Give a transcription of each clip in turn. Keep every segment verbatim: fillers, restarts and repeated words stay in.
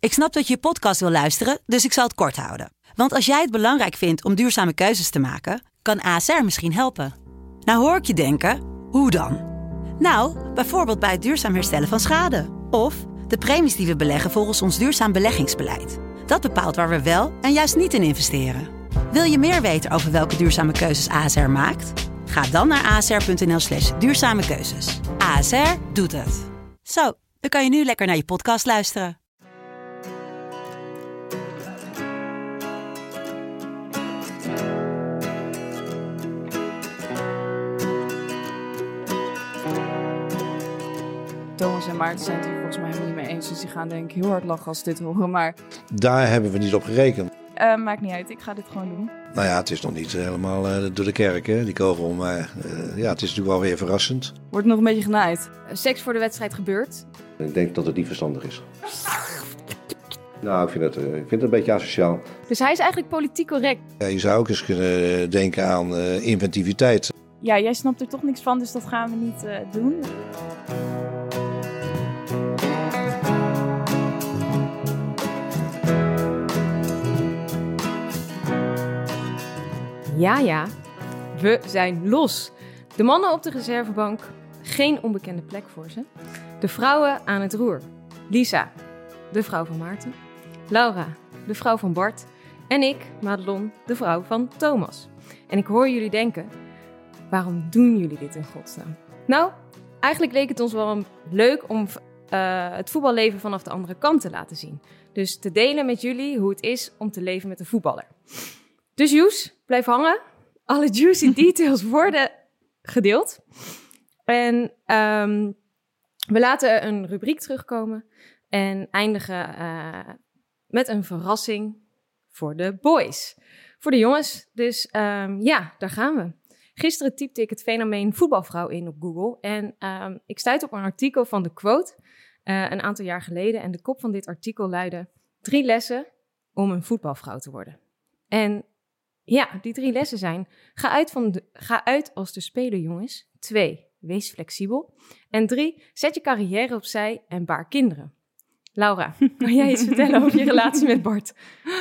Ik snap dat je je podcast wil luisteren, dus ik zal het kort houden. Want als jij het belangrijk vindt om duurzame keuzes te maken, kan A S R misschien helpen. Nou hoor ik je denken, hoe dan? Nou, bijvoorbeeld bij het duurzaam herstellen van schade. Of de premies die we beleggen volgens ons duurzaam beleggingsbeleid. Dat bepaalt waar we wel en juist niet in investeren. Wil je meer weten over welke duurzame keuzes A S R maakt? Ga dan naar asr.nl slash duurzame keuzes. A S R doet het. Zo, dan kan je nu lekker naar je podcast luisteren. Thomas en Maarten zijn het hier volgens mij helemaal niet mee eens. Dus die gaan denk ik heel hard lachen als ze dit horen. Maar daar hebben we niet op gerekend. Uh, maakt niet uit, ik ga dit gewoon doen. Nou ja, het is nog niet helemaal uh, door de kerk, hè, die kogel. Maar uh, ja, het is natuurlijk wel weer verrassend. Wordt nog een beetje genaaid. Seks voor de wedstrijd gebeurt. Ik denk dat het niet verstandig is. Nou, ik vind het, ik vind het een beetje asociaal. Dus hij is eigenlijk politiek correct. Ja, je zou ook eens kunnen denken aan uh, inventiviteit. Ja, jij snapt er toch niks van, dus dat gaan we niet uh, doen. Ja, ja, we zijn los. De mannen op de reservebank, geen onbekende plek voor ze. De vrouwen aan het roer. Lisa, de vrouw van Maarten. Laura, de vrouw van Bart. En ik, Madelon, de vrouw van Thomas. En ik hoor jullie denken, waarom doen jullie dit in godsnaam? Nou, eigenlijk leek het ons wel leuk om uh, het voetballeven vanaf de andere kant te laten zien. Dus te delen met jullie hoe het is om te leven met een voetballer. Dus Joes, blijf hangen. Alle juicy details worden gedeeld. En um, we laten een rubriek terugkomen en eindigen uh, met een verrassing voor de boys. Voor de jongens. Dus um, ja, daar gaan we. Gisteren typte ik het fenomeen voetbalvrouw in op Google. En um, ik stuitte op een artikel van The Quote uh, een aantal jaar geleden. En de kop van dit artikel luidde: drie lessen om een voetbalvrouw te worden. En ja, die drie lessen zijn: ga uit, van de, ga uit als de speler, jongens. Twee, wees flexibel. En drie, zet je carrière opzij en baar kinderen. Laura, kan jij iets vertellen over je relatie met Bart?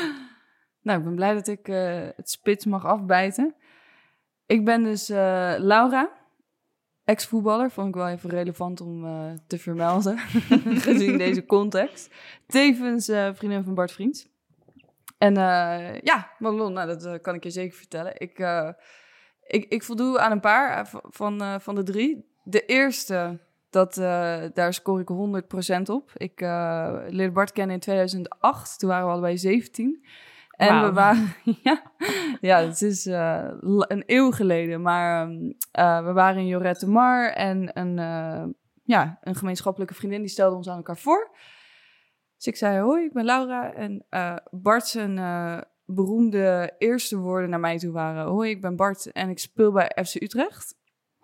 Nou, ik ben blij dat ik uh, het spits mag afbijten. Ik ben dus uh, Laura, ex-voetballer. Vond ik wel even relevant om uh, te vermelden, gezien deze context. Tevens uh, vriendin van Bart Vriends. En uh, ja, Madelon, nou, dat uh, kan ik je zeker vertellen. Ik, uh, ik, ik voldoe aan een paar uh, van, uh, van de drie. De eerste, dat, uh, daar scoor ik honderd procent op. Ik uh, leerde Bart kennen in tweeduizend acht. Toen waren we allebei zeventien. En wow. we waren... ja, ja, het is uh, een eeuw geleden. Maar um, uh, we waren in Lloret de Mar. En een, uh, ja, een gemeenschappelijke vriendin die stelde ons aan elkaar voor. Dus ik zei, hoi, ik ben Laura. En uh, Bart zijn uh, beroemde eerste woorden naar mij toe waren: hoi, ik ben Bart en ik speel bij F C Utrecht.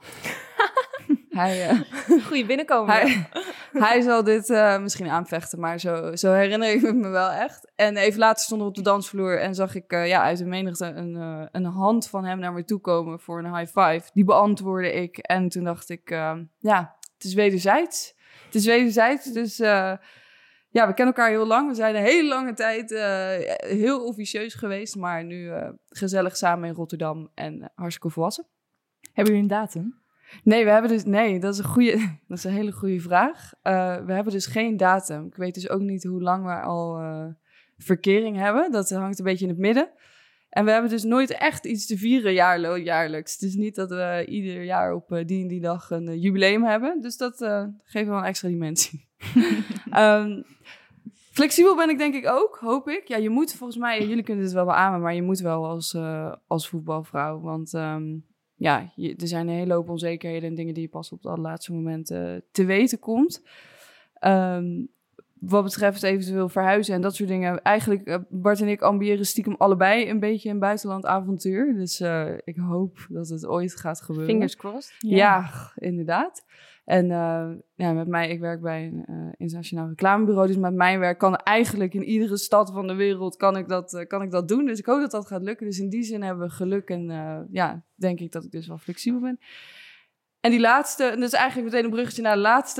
hij, uh, Goeie binnenkomen. Hij, hij zal dit uh, misschien aanvechten, maar zo, zo herinner ik me wel echt. En even later stonden we op de dansvloer en zag ik uh, ja, uit de menigte een, uh, een hand van hem naar me toe komen voor een high five. Die beantwoordde ik en toen dacht ik, uh, ja, het is wederzijds. Het is wederzijds, dus... Uh, Ja, we kennen elkaar heel lang. We zijn een hele lange tijd uh, heel officieus geweest. Maar nu uh, gezellig samen in Rotterdam en uh, hartstikke volwassen. Hebben jullie een datum? Nee, we hebben dus, nee, dat is een goede, dat is een hele goede vraag. Uh, we hebben dus geen datum. Ik weet dus ook niet hoe lang we al uh, verkering hebben. Dat hangt een beetje in het midden. En we hebben dus nooit echt iets te vieren jaarlo- jaarlijks. Het is niet dat we ieder jaar op uh, die en die dag een uh, jubileum hebben. Dus dat uh, geeft wel een extra dimensie. um, flexibel ben ik denk ik ook, hoop ik. Ja, je moet volgens mij, jullie kunnen het wel beamen, maar je moet wel als, uh, als voetbalvrouw. Want um, ja, je, er zijn een hele hoop onzekerheden en dingen die je pas op het allerlaatste moment uh, te weten komt. Um, Wat betreft eventueel verhuizen en dat soort dingen. Eigenlijk, uh, Bart en ik ambiëren stiekem allebei een beetje een buitenlandavontuur. Dus uh, ik hoop dat het ooit gaat gebeuren. Fingers crossed. Ja, ja inderdaad. En uh, ja, met mij, ik werk bij een uh, internationaal reclamebureau. Dus met mijn werk kan eigenlijk in iedere stad van de wereld kan ik, dat, uh, kan ik dat doen. Dus ik hoop dat dat gaat lukken. Dus in die zin hebben we geluk. En uh, ja, denk ik dat ik dus wel flexibel ben. En die laatste, dat is eigenlijk meteen een bruggetje naar de laatste.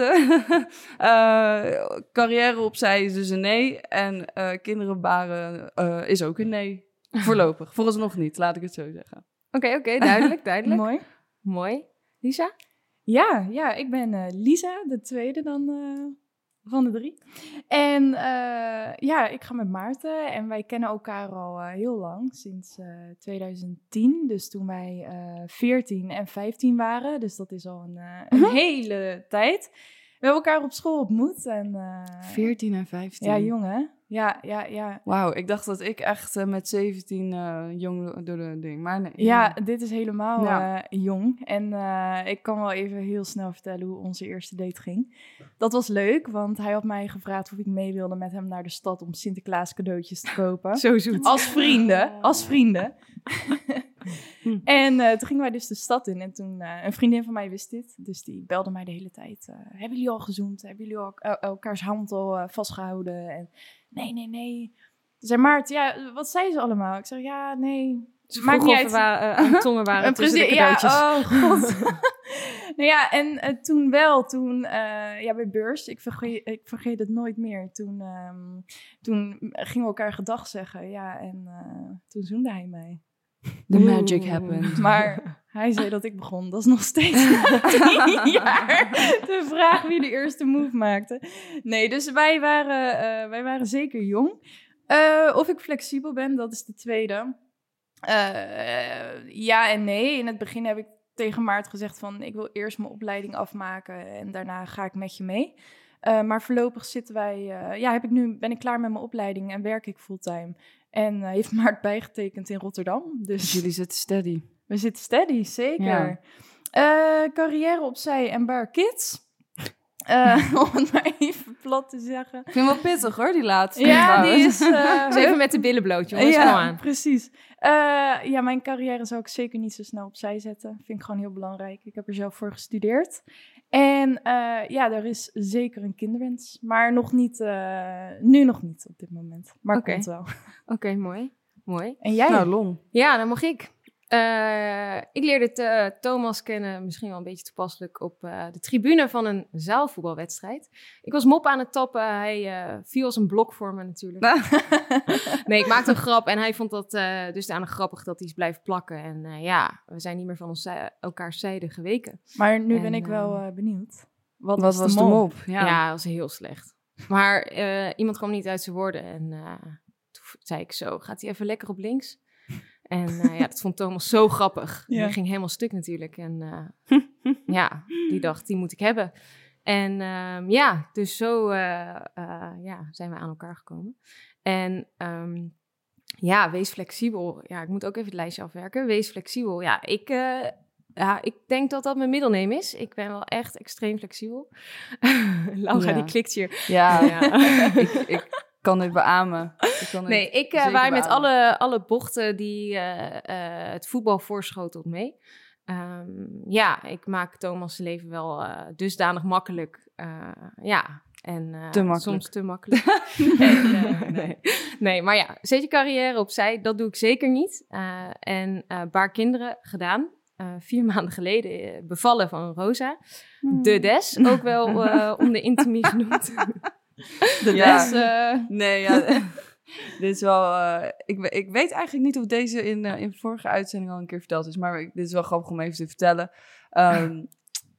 uh, carrière opzij is dus een nee. En uh, kinderen baren uh, is ook een nee. Voorlopig. Vooralsnog niet, laat ik het zo zeggen. Oké, okay, oké, okay, duidelijk, duidelijk. Mooi. Mooi. Lisa? Ja, ja, ik ben uh, Lisa, de tweede dan uh, van de drie. En uh, ja, ik ga met Maarten en wij kennen elkaar al uh, heel lang, sinds uh, twintig tien. Dus toen wij uh, veertien en vijftien waren, dus dat is al een, uh, een uh-huh. hele tijd. We hebben elkaar op school ontmoet. En, uh, veertien en vijftien. Ja, jong hè? Ja, ja, ja. Wauw, ik dacht dat ik echt uh, met zeventien uh, jong door de ding, maar nee. Ja, dit is helemaal ja. uh, jong. En uh, ik kan wel even heel snel vertellen hoe onze eerste date ging. Dat was leuk, want hij had mij gevraagd of ik mee wilde met hem naar de stad om Sinterklaas cadeautjes te kopen. Zo zoet. Als vrienden, als vrienden. Hm. En uh, toen gingen wij dus de stad in en toen, uh, een vriendin van mij wist dit, dus die belde mij de hele tijd. Uh, hebben jullie al gezoend? Hebben jullie al el- elkaars hand al uh, vastgehouden? En nee, nee, nee. Toen zei Maarten, ja, wat zei ze allemaal? Ik zeg, ja, nee. Ze maakt niet uit. Wa- uh, aan tongen waren tussen de cadeautjes. Ja, oh god. Nou ja, en uh, toen wel, toen, uh, ja, bij beurs, ik vergeet, ik vergeet het nooit meer. Toen, um, toen gingen we elkaar gedag zeggen, ja, en uh, toen zoende hij mij. The magic happened. Maar hij zei dat ik begon. Dat is nog steeds tien jaar de vraag wie de eerste move maakte. Nee, dus wij waren, uh, wij waren zeker jong. Uh, of ik flexibel ben, dat is de tweede. Uh, ja en nee. In het begin heb ik tegen Maart gezegd van... ik wil eerst mijn opleiding afmaken en daarna ga ik met je mee. Uh, maar voorlopig zitten wij... Uh, ja, heb ik nu, ben ik klaar met mijn opleiding en werk ik fulltime... En uh, heeft Maart bijgetekend in Rotterdam. Dus, dus jullie zitten steady. We zitten steady, zeker. Ja. Uh, carrière opzij en bar kids. Uh, om het maar even plat te zeggen. Ik vind het wel pittig hoor, die laatste. Ja, die is... Uh, even met de billen bloot, jongens. Ja, kom aan. Precies. Uh, ja, mijn carrière zou ik zeker niet zo snel opzij zetten. Vind ik gewoon heel belangrijk. Ik heb er zelf voor gestudeerd. En uh, ja, er is zeker een kinderwens. Maar nog niet, uh, nu nog niet op dit moment. Maar okay. komt wel. Oké, okay, mooi. Mooi. En jij? Nou, Lon. Ja, dan mag ik. Uh, ik leerde uh, Thomas kennen, misschien wel een beetje toepasselijk, op uh, de tribune van een zaalvoetbalwedstrijd. Ik was mop aan het tappen, hij uh, viel als een blok voor me natuurlijk. Nee, ik maakte een grap en hij vond dat uh, dusdanig grappig dat hij is blijven plakken. En uh, ja, we zijn niet meer van ons zij- elkaars zijde geweken. Maar nu en, ben ik wel uh, benieuwd. Wat, wat was de mop? De mop? Ja. ja, dat was heel slecht. Maar uh, iemand kwam niet uit zijn woorden en uh, toen zei ik zo, gaat hij even lekker op links? En uh, ja, dat vond Thomas zo grappig. Ja. Hij ging helemaal stuk natuurlijk. En uh, ja, die dacht, die moet ik hebben. En um, ja, dus zo uh, uh, ja, zijn we aan elkaar gekomen. En um, ja, wees flexibel. Ja, ik moet ook even het lijstje afwerken. Wees flexibel. Ja, ik... Uh, Ja, ik denk dat dat mijn middelneem is. Ik ben wel echt extreem flexibel. Laura, ja. die klikt hier. Ja, ja. ik, ik kan dit beamen. Ik kan nee, ik uh, waai met alle, alle bochten die uh, uh, het voetbal voorschotelt mee. Um, ja, ik maak Thomas' leven wel uh, dusdanig makkelijk. Uh, ja, en uh, te makkelijk. soms te makkelijk. en, uh, nee. nee, maar ja, zet je carrière opzij. Dat doe ik zeker niet. Uh, en uh, baar kinderen gedaan. Uh, vier maanden geleden uh, bevallen van Rosa. Hmm. De Des, ook wel uh, om de intimie genoemd. De ja. Des? Uh... Nee, ja. Dit is wel... Uh, ik, ik weet eigenlijk niet of deze in, uh, in vorige uitzending al een keer verteld is. Maar dit is wel grappig om even te vertellen. Um,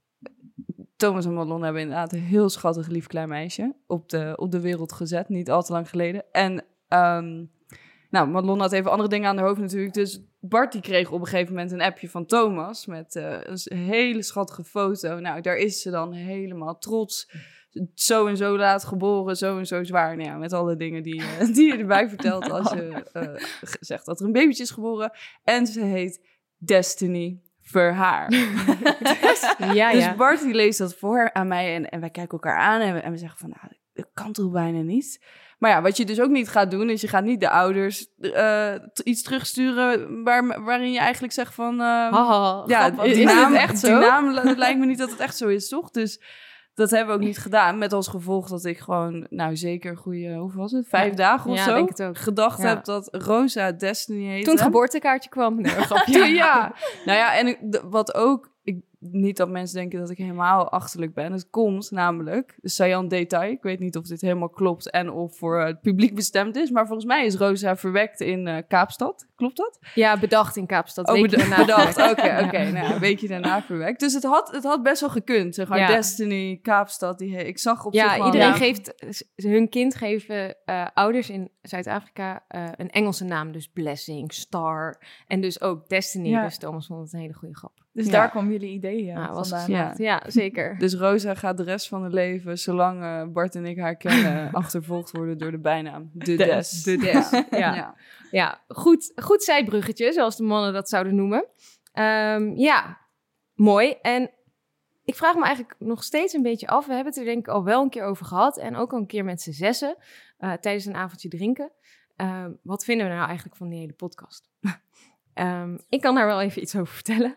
Thomas en Madelon hebben inderdaad een heel schattig lief klein meisje op de, op de wereld gezet. Niet al te lang geleden. En... Um, Nou, Madelon had even andere dingen aan haar hoofd natuurlijk. Dus Bart die kreeg op een gegeven moment een appje van Thomas met uh, een hele schattige foto. Nou, daar is ze dan helemaal trots. Zo en zo laat geboren, zo en zo zwaar. Nou ja, met alle dingen die, uh, die je erbij vertelt als je uh, zegt dat er een babytje is geboren. En ze heet Destiny Verhaar. dus, ja, dus ja. Bart die leest dat voor aan mij en, en wij kijken elkaar aan en we, en we zeggen van, nou, dat kan toch bijna niet. Maar ja, wat je dus ook niet gaat doen, is je gaat niet de ouders uh, t- iets terugsturen waar, waarin je eigenlijk zegt van... Uh, Haha, ja, die is naam, het echt zo? Die naam lijkt me niet dat het echt zo is, toch? Dus dat hebben we ook niet gedaan. Met als gevolg dat ik gewoon, nou zeker goede, hoeveel was het? Vijf ja. dagen of ja, zo denk het ook. gedacht ja. heb dat Rosa Destiny heette. Toen het geboortekaartje kwam. Nee, ja. ja. Nou ja, en ik, d- wat ook... Ik niet dat mensen denken dat ik helemaal achterlijk ben. Het komt namelijk, dus saillant detail, ik weet niet of dit helemaal klopt en of voor het publiek bestemd is, maar volgens mij is Rosa verwekt in uh, Kaapstad. Klopt dat? Ja, bedacht in Kaapstad. Oh, Weekje beda- daarna bedacht. verwekt. Oké, oké. Nou ja, een weekje daarna verwekt. Dus het had, het had best wel gekund. Zeg maar Ja. Destiny, Kaapstad. Die, ik zag op Ja, zich wel... iedereen Ja. geeft, hun kind geven uh, ouders in Zuid-Afrika uh, een Engelse naam. Dus Blessing, Star en dus ook Destiny. Ja. Dus Thomas vond het een hele goede grap. Dus Ja. daar kwamen jullie ideeën Nou, was vandaan. geslaagd. Ja. ja, zeker. Dus Rosa gaat de rest van het leven, zolang uh, Bart en ik haar kennen, achtervolgd worden door de bijnaam. De Des. De Des, ja. ja. Ja, goed, goed zijbruggetje, zoals de mannen dat zouden noemen. Um, ja, mooi. En ik vraag me eigenlijk nog steeds een beetje af. We hebben het er denk ik al wel een keer over gehad. En ook al een keer met z'n zessen uh, tijdens een avondje drinken. Um, wat vinden we nou eigenlijk van die hele podcast? um, ik kan daar wel even iets over vertellen.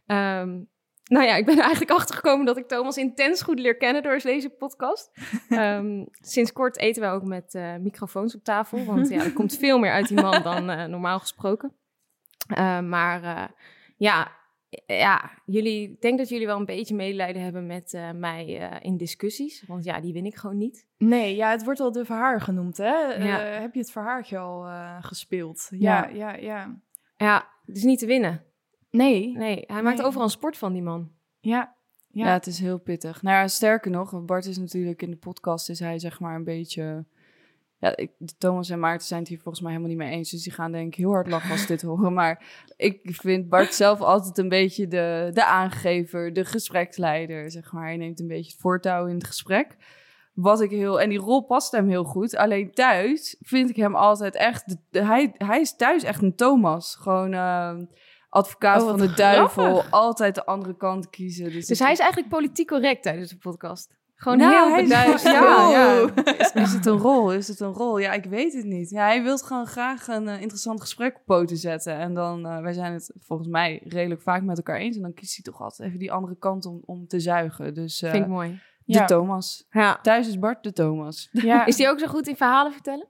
Um, nou ja, ik ben er eigenlijk achter gekomen dat ik Thomas intens goed leer kennen door deze podcast. Um, sinds kort eten wij ook met uh, microfoons op tafel. Want ja, er komt veel meer uit die man dan uh, normaal gesproken. Uh, maar uh, ja, ja, jullie, ik denk dat jullie wel een beetje medelijden hebben met uh, mij uh, in discussies. Want ja, die win ik gewoon niet. Nee, ja, het wordt al de verhaar genoemd, hè? Ja. Uh, heb je het verhaartje al uh, gespeeld? Ja, Ja. ja, ja. Ja, het is niet te winnen. Nee. Nee, hij maakt Nee. overal een sport van, die man. Ja. Ja. Ja. het is heel pittig. Nou ja, sterker nog, Bart is natuurlijk in de podcast, is hij zeg maar een beetje... Ja, ik, Thomas en Maarten zijn het hier volgens mij helemaal niet mee eens. Dus die gaan denk ik heel hard lachen als ze dit horen. Maar ik vind Bart zelf altijd een beetje de, de aangever, de gespreksleider, zeg maar. Hij neemt een beetje het voortouw in het gesprek. Wat ik heel... En die rol past hem heel goed. Alleen thuis vind ik hem altijd echt... De, de- hij, hij is thuis echt een Thomas. Gewoon uh, advocaat Oh, wat van de duivel. grappig. Altijd de andere kant kiezen. Dus, Dus ik- hij is eigenlijk politiek correct tijdens de podcast. Gewoon Nou, heel hij is- beduidend. Ja, ja. Oeh. Is, is het een rol? Is het een rol? Ja, ik weet het niet. Ja, hij wil gewoon graag een uh, interessant gesprek op poten zetten. En dan, uh, wij zijn het volgens mij redelijk vaak met elkaar eens. En dan kiest hij toch altijd even die andere kant om, om te zuigen. Dus uh, Vind ik mooi. de Ja. Thomas. Ja. Thuis is Bart de Thomas. Ja. Is die ook zo goed in verhalen vertellen?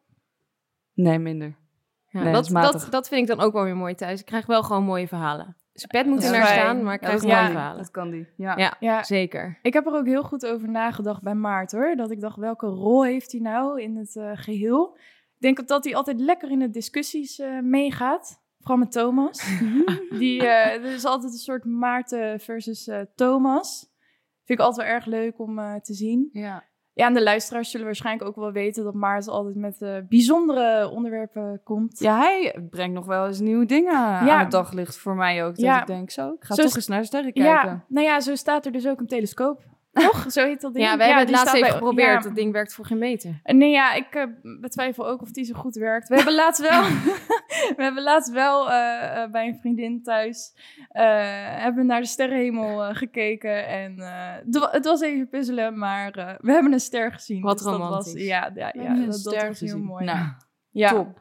Nee, minder. Ja, Nee, dat, dat is matig. dat, dat vind ik dan ook wel weer mooi thuis. Ik krijg wel gewoon mooie verhalen. Zijn pet moet Ja, er naar fijn. staan, maar ik Ja, krijg dat mooie kan die. verhalen. Dat kan die. Ja. Ja, Ja. zeker. Ik heb er ook heel goed over nagedacht bij Maarten, hoor. Dat ik dacht, welke rol heeft hij nou in het uh, geheel? Ik denk dat hij altijd lekker in de discussies uh, meegaat. Vooral met Thomas. Die, uh, er is altijd een soort Maarten versus uh, Thomas. Vind ik altijd wel erg leuk om uh, te zien. Ja. Ja, en de luisteraars zullen waarschijnlijk ook wel weten dat Maarten altijd met uh, bijzondere onderwerpen komt. Ja, hij brengt nog wel eens nieuwe dingen Ja. aan het daglicht voor mij ook. Dat Ja. ik denk, zo, ik ga Zo toch is- eens naar de sterren kijken. Ja, nou ja, zo staat er dus ook een telescoop. Toch? Zo heet dat ding. Ja, we hebben het die laatst staat even bij- geprobeerd. ja. Dat ding werkt voor geen meter. Nee, ja, ik uh, betwijfel ook of die zo goed werkt. We hebben laatst wel, we hebben laatst wel uh, uh, bij een vriendin thuis uh, hebben we naar de sterrenhemel uh, gekeken. En uh, d- het was even puzzelen, maar uh, we hebben een ster gezien. Wat dus dat romantisch. was, ja, ja, We ja, hebben een dat, dat ster was heel gezien. mooi. Nou, ja. top.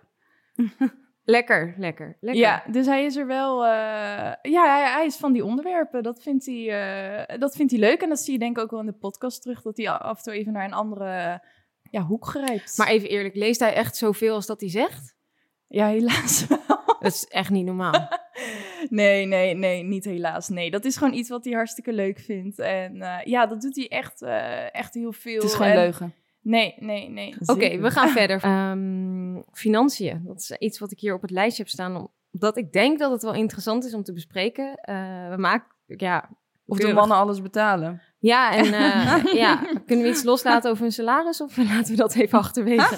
Lekker, lekker, lekker. Ja, dus hij is er wel... uh, ja, hij, hij is van die onderwerpen. Dat vindt, hij, uh, dat vindt hij leuk. En dat zie je denk ik ook wel in de podcast terug. Dat hij af en toe even naar een andere ja, hoek grijpt. Maar even eerlijk, leest hij echt zoveel als dat hij zegt? Ja, helaas wel. Dat is echt niet normaal. Nee, nee, nee, niet helaas. Nee, dat is gewoon iets wat hij hartstikke leuk vindt. En uh, ja, dat doet hij echt, uh, echt heel veel. Het is geen en... leugen. Nee, nee, nee. Oké, okay, we gaan verder. Um, financiën, dat is iets wat ik hier op het lijstje heb staan. Omdat ik denk dat het wel interessant is om te bespreken. Uh, we maken, ja... Of de mannen alles betalen. Ja, en uh, ja, kunnen we iets loslaten over hun salaris? Of laten we dat even achterwege?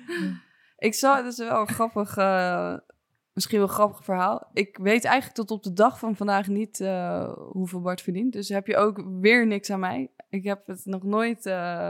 Ik zou, dat is wel een grappig, uh, misschien wel een grappig verhaal. Ik weet eigenlijk tot op de dag van vandaag niet uh, hoeveel Bart verdient. Dus heb je ook weer niks aan mij. Ik heb het nog nooit... Uh,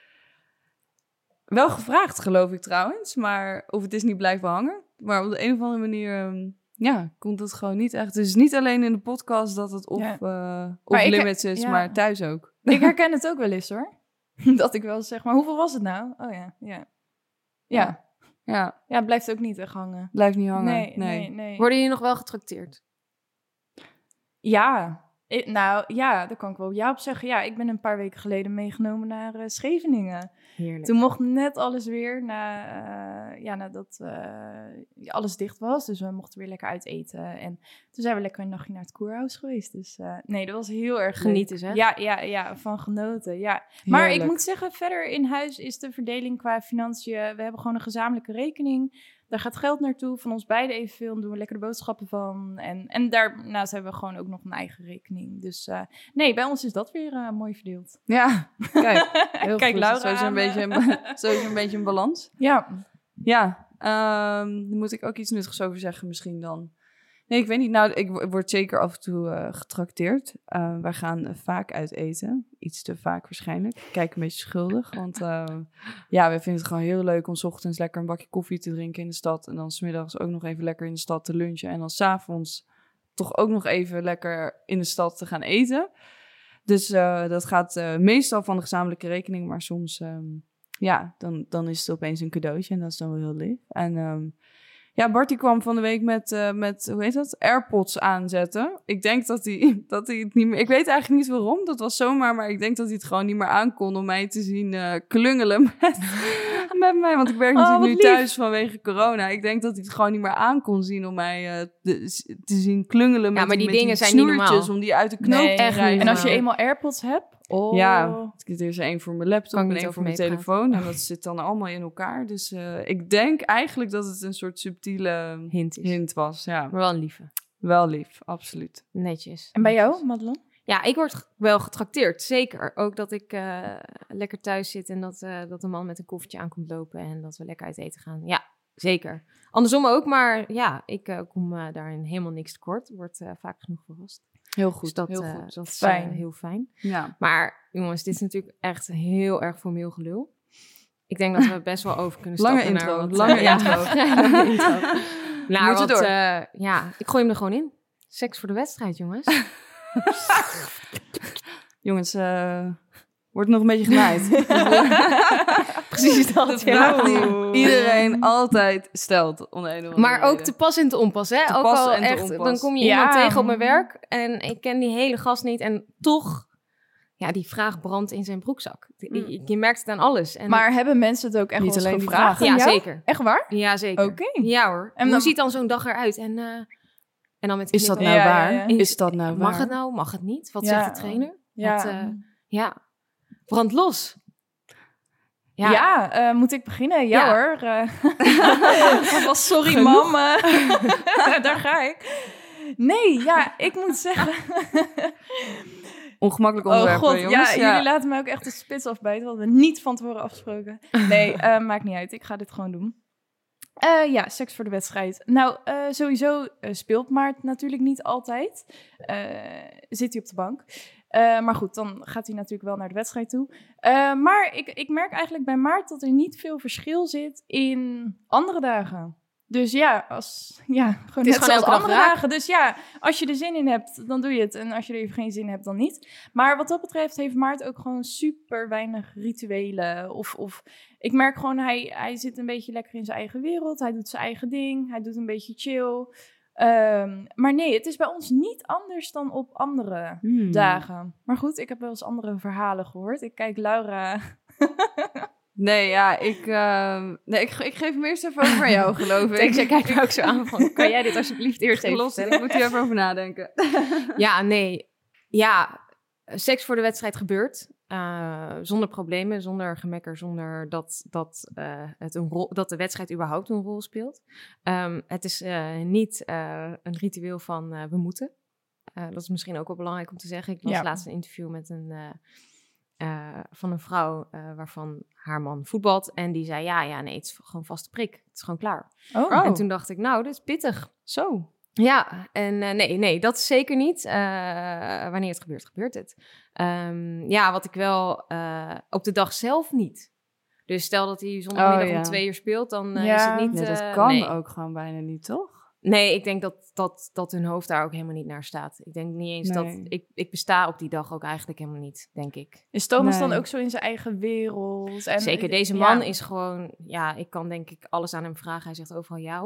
wel gevraagd, geloof ik trouwens. Maar of het is niet blijven hangen. Maar op de een of andere manier... Um, ja, komt het gewoon niet echt. Dus niet alleen in de podcast dat het op, ja. uh, op limits is, ja. maar thuis ook. Ik herken het ook wel eens hoor. Dat ik wel zeg, maar hoeveel was het nou? Oh ja, ja. Ja. Ja, ja het blijft ook niet echt hangen. Blijft niet hangen, nee. nee. nee, nee. Worden jullie nog wel getrakteerd? Ja. Ik, nou ja, daar kan ik wel ja op zeggen. Ja, ik ben een paar weken geleden meegenomen naar uh, Scheveningen. Heerlijk. Toen mocht net alles weer, na, uh, ja, nadat uh, alles dicht was. Dus we mochten weer lekker uit eten. En toen zijn we lekker een nachtje naar het Koerhuis geweest. Dus uh, nee, dat was heel erg Genieten, leuk. hè? Ja, ja, ja, van genoten, ja. Maar Heerlijk. ik moet zeggen, verder in huis is de verdeling qua financiën. We hebben gewoon een gezamenlijke rekening. Daar gaat geld naartoe, van ons beiden evenveel. Dan doen we lekker de boodschappen van. En, en daarnaast hebben we gewoon ook nog een eigen rekening. Dus uh, nee, bij ons is dat weer uh, mooi verdeeld. Ja, kijk. Heel Kijk, goed. Laura Zo is er een aan, beetje, een- zo is er een beetje een balans. Ja, Ja, um, daar moet ik ook iets nuttigs over zeggen misschien dan. Nee, ik weet niet. Nou, ik, ik word zeker af en toe uh, getrakteerd. Uh, wij gaan uh, vaak uit eten. Iets te vaak waarschijnlijk. Ik kijk een beetje schuldig. Want uh, ja, we vinden het gewoon heel leuk om 's ochtends lekker een bakje koffie te drinken in de stad. En dan 's middags ook nog even lekker in de stad te lunchen. En dan 's avonds toch ook nog even lekker in de stad te gaan eten. Dus uh, dat gaat uh, meestal van de gezamenlijke rekening. Maar soms, um, ja, dan, dan is het opeens een cadeautje. En dat is dan wel heel lief. En um, ja, Bart die kwam van de week met, uh, met, hoe heet dat, AirPods aanzetten. Ik denk dat hij, dat hij het niet meer... Ik weet eigenlijk niet waarom, dat was zomaar... maar ik denk dat hij het gewoon niet meer aankon om mij te zien uh, klungelen met, met mij. Want ik werk Oh, natuurlijk wat nu lief. thuis vanwege corona. Ik denk dat hij het gewoon niet meer aan kon zien om mij uh, de, te zien klungelen met, Ja, maar die met dingen zijn niet snoertjes normaal. om die uit de knoop nee. te echt krijgen. En als je Nou. eenmaal AirPods hebt... Oh. Ja, er is één voor mijn laptop Kan ik en niet één over voor mijn meepraten. telefoon. En dat zit dan allemaal in elkaar. Dus uh, ik denk eigenlijk dat het een soort subtiele Hint is. hint was. Ja, Maar wel een lieve. wel lief, absoluut. Netjes. En bij Netjes. jou, Madelon? Ja, ik word g- wel getrakteerd, zeker. Ook dat ik uh, lekker thuis zit en dat, uh, dat een man met een koffertje aankomt lopen en dat we lekker uit eten gaan. Ja, zeker. Andersom ook, maar ja, ik uh, kom uh, daarin helemaal niks tekort. Word uh, vaak genoeg verrast. Heel Dus goed, dat, heel uh, goed. dat is Fijn. uh, heel fijn. Ja. Maar jongens, dit is natuurlijk echt heel erg formeel gelul. Ik denk dat we best wel over kunnen Lange stappen intro, naar wat, lange uh, ja, intro. vrij lange intro. Naar Moeten wat, door. uh, ja, ik gooi hem er gewoon in. Seks voor de wedstrijd, jongens. Jongens, uh, wordt nog een beetje genaaid. Precies dat, De ja. vraag die iedereen altijd stelt. Onder een of andere Maar ook reden. te pas en te onpas, hè? Te ook pas al en te echt, onpas. dan kom je Ja. iemand tegen op mijn werk en ik ken die hele gast niet en toch, ja, die vraag brandt in zijn broekzak. Je, je- je merkt het aan alles. En, Maar hebben mensen het ook echt Niet wel eens alleen die gevraagd vraag. aan ja, jou? zeker. Echt waar? Ja, zeker. Oké. Ja hoor. En Hoe dan- ziet dan zo'n dag eruit? En, uh, en dan met Is dat knippen. nou Ja, waar? ja, ja. Is dat nou waar? Mag het nou? Mag het niet? Wat Ja. zegt de trainer? Ja, Wat, uh, ja. Brand los. ja. ja uh, moet ik beginnen? Ja, Ja. hoor. Uh, was sorry, Genoeg. mam. Uh, daar ga ik. Nee, ja, ik moet zeggen... Ongemakkelijk Oh onderwerp, god, hè, jongens. ja, jullie laten me ook echt de spits afbijten. Wat we niet van tevoren afgesproken. Nee, uh, maakt niet uit. Ik ga dit gewoon doen. Uh, ja, seks voor de wedstrijd. Nou, uh, sowieso uh, speelt Maart natuurlijk niet altijd. Uh, zit hij op de bank. Uh, maar goed, dan gaat hij natuurlijk wel naar de wedstrijd toe. Uh, maar ik, ik merk eigenlijk bij Maart dat er niet veel verschil zit in andere dagen. Dus ja, als, ja gewoon Het is net gewoon zoals elke dag andere raak. dagen. Dus ja, als je er zin in hebt, dan doe je het. En als je er even geen zin in hebt, dan niet. Maar wat dat betreft heeft Maart ook gewoon super weinig rituelen. Of, of ik merk gewoon, hij, hij zit een beetje lekker in zijn eigen wereld. Hij doet zijn eigen ding. Hij doet een beetje chill. Um, maar nee, het is bij ons niet anders dan op andere Hmm. dagen. Maar goed, ik heb wel eens andere verhalen gehoord. Ik kijk Laura... Nee, ja, ik, uh, nee, ik, ik geef hem eerst even over aan jou, geloof ik. Ik zeg, kijk me ook zo aan van, kan jij dit alsjeblieft eerst even Los, vertellen? ik moet hier even over nadenken. Ja, nee. Ja, seks voor de wedstrijd gebeurt. Uh, zonder problemen, zonder gemekker, zonder dat, dat, uh, het een rol, dat de wedstrijd überhaupt een rol speelt. Um, het is uh, niet uh, een ritueel van uh, we moeten. Uh, dat is misschien ook wel belangrijk om te zeggen. Ik las Ja. laatst een interview met een, uh, uh, van een vrouw uh, waarvan haar man voetbalt. En die zei, ja, ja, nee, het is gewoon vaste prik. Het is gewoon klaar. Oh, Oh. En toen dacht ik, nou, dit is pittig. Zo. Ja, en uh, nee, nee, dat is zeker niet. Uh, wanneer het gebeurt, gebeurt het. Um, ja, wat ik wel uh, op de dag zelf niet. Dus stel dat hij zondagmiddag Oh, ja. om twee uur speelt, dan uh, Ja. is het niet... Nee, dat uh, kan nee. ook gewoon bijna niet, toch? Nee, ik denk dat, dat, dat hun hoofd daar ook helemaal niet naar staat. Ik denk niet eens Nee. dat... Ik, ik besta op die dag ook eigenlijk helemaal niet, denk ik. is Thomas Nee. dan ook zo in zijn eigen wereld? En, Zeker, deze ja. man is gewoon... Ja, ik kan denk ik alles aan hem vragen. Hij zegt overal ja op.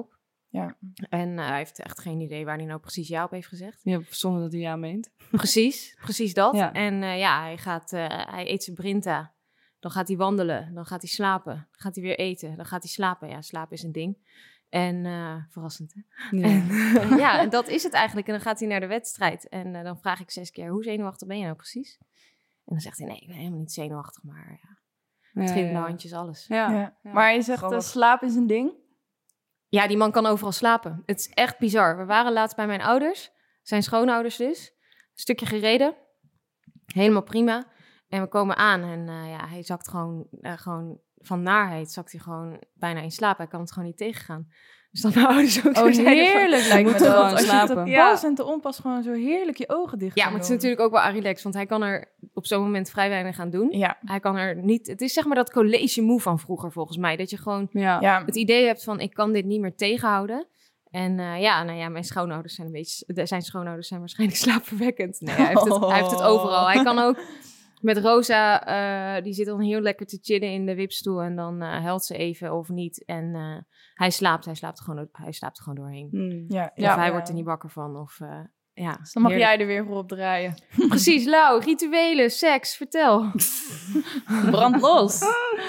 Ja. En uh, hij heeft echt geen idee waar hij nou precies ja op heeft gezegd. Ja, zonder dat hij ja meent. Precies, precies dat. Ja. En uh, ja, hij, gaat, uh, hij eet zijn Brinta. Dan gaat hij wandelen. Dan gaat hij slapen. Dan gaat hij weer eten. Dan gaat hij slapen. Ja, slapen is een ding. En uh, verrassend, hè? Ja. En, uh, ja, en dat is het eigenlijk. En dan gaat hij naar de wedstrijd. En uh, dan vraag ik zes keer, hoe zenuwachtig ben je nou precies? En dan zegt hij, nee, ik ben helemaal niet zenuwachtig, maar ja, Ja, trillende ja. handjes, alles. Ja. Ja. Ja. Maar je zegt, uh, Grappig. slaap is een ding. Ja, die man kan overal slapen. Het is echt bizar. We waren laatst bij mijn ouders, zijn schoonouders dus. Een stukje gereden. Helemaal prima. En we komen aan en uh, ja, hij zakt gewoon, uh, gewoon van naarheid, zakt hij gewoon bijna in slaap. Hij kan het gewoon niet tegengaan. Dus dat mijn ouders ook zo Oh, zeiden van, heerlijk lijkt me moet dat. gewoon Als je slapen. te Ja. pas en te onpas gewoon zo heerlijk je ogen dicht ja, kan maar het is doen. natuurlijk ook wel relaxed, want hij kan er op zo'n moment vrij weinig aan doen. Ja, Hij kan er niet, het is zeg maar dat college moe van vroeger volgens mij, dat je gewoon Ja. ja. het idee hebt van ik kan dit niet meer tegenhouden. En uh, ja, nou ja, mijn schoonouders zijn een beetje, de- zijn schoonouders zijn waarschijnlijk slaapverwekkend. Nee, hij heeft het, hij heeft het overal. Hij kan ook met Rosa, uh, die zit dan heel lekker te chillen in de wipstoel en dan uh, huilt ze even of niet. En uh, hij slaapt, hij slaapt gewoon, hij slaapt er gewoon doorheen. Hmm. ja, Of hij wordt er niet wakker van. Of, uh, ja, Dus dan mag heerlijk. jij er weer voor op draaien. Precies, Lau, rituelen, seks, vertel. Brand los.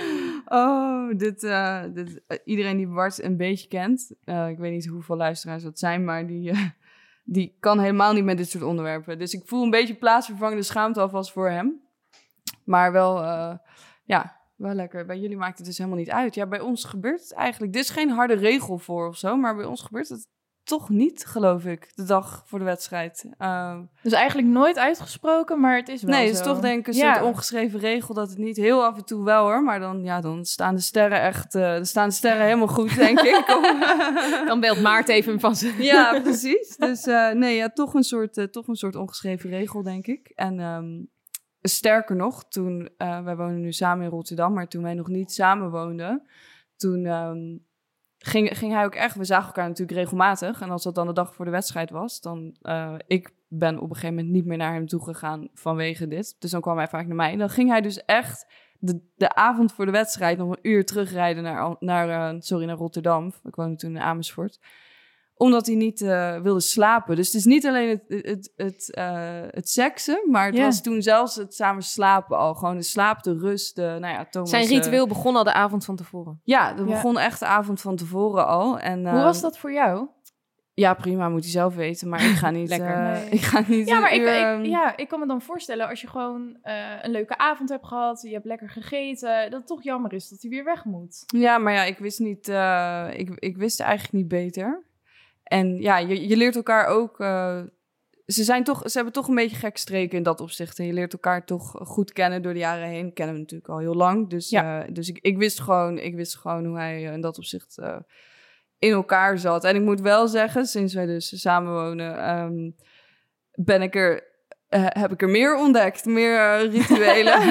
Oh, dit, uh, dit, uh, iedereen die Bart een beetje kent, uh, ik weet niet hoeveel luisteraars dat zijn, maar die, uh, die kan helemaal niet met dit soort onderwerpen. Dus ik voel een beetje plaatsvervangende schaamte alvast voor hem. Maar wel, uh, ja, wel lekker. Bij jullie maakt het dus helemaal niet uit. Ja, bij ons gebeurt het eigenlijk. Dit is geen harde regel voor of zo, maar bij ons gebeurt het toch niet, geloof ik, de dag voor de wedstrijd. Uh, Dus eigenlijk nooit uitgesproken, maar het is wel nee, zo. het is toch denk ik een Ja. soort ongeschreven regel dat het niet heel af en toe wel hoor, maar dan, ja, dan staan de sterren echt, uh, dan staan de sterren helemaal goed, denk ik. Dan belt Maarten even van zijn... Ja, precies. Dus uh, nee, ja, toch een soort, uh, toch een soort ongeschreven regel, denk ik. En um, sterker nog, toen uh, wij wonen nu samen in Rotterdam, maar toen wij nog niet samen woonden, toen um, ging, ging hij ook echt. We zagen elkaar natuurlijk regelmatig. En als dat dan de dag voor de wedstrijd was, dan uh, ik ben op een gegeven moment niet meer naar hem toe gegaan vanwege dit. Dus dan kwam hij vaak naar mij. En dan ging hij dus echt de, de avond voor de wedstrijd nog een uur terugrijden naar, naar, uh, sorry, naar Rotterdam. Ik woonde toen in Amersfoort. Omdat hij niet uh, wilde slapen. Dus het is niet alleen het, het, het, uh, het seksen, maar het Ja. was toen zelfs het samen slapen al. Gewoon de slaap, de rust, de, nou ja, Thomas... Zijn uh, ritueel begon al de avond van tevoren. ja, dat Ja. begon echt de avond van tevoren al. En, uh, Hoe was dat voor jou? Ja, prima, moet hij zelf weten. Maar ik ga niet... Lekker. uh, Nee. Ik ga niet... Ja, maar een ik, uur, ik, um, ja, ik kan me dan voorstellen als je gewoon uh, een leuke avond hebt gehad, je hebt lekker gegeten, dat het toch jammer is dat hij weer weg moet. Ja, maar ja, ik wist niet... Uh, ik, ik wist eigenlijk niet beter. En ja, je, je leert elkaar ook... Uh, ze, zijn toch, ze hebben toch een beetje gek streken in dat opzicht. En je leert elkaar toch goed kennen door de jaren heen. Kennen we natuurlijk al heel lang. Dus, Ja. uh, dus ik, ik, wist gewoon, ik wist gewoon hoe hij uh, in dat opzicht uh, in elkaar zat. En ik moet wel zeggen, sinds wij dus samenwonen... Um, ben ik er... Uh, heb ik er meer ontdekt, meer uh, rituelen.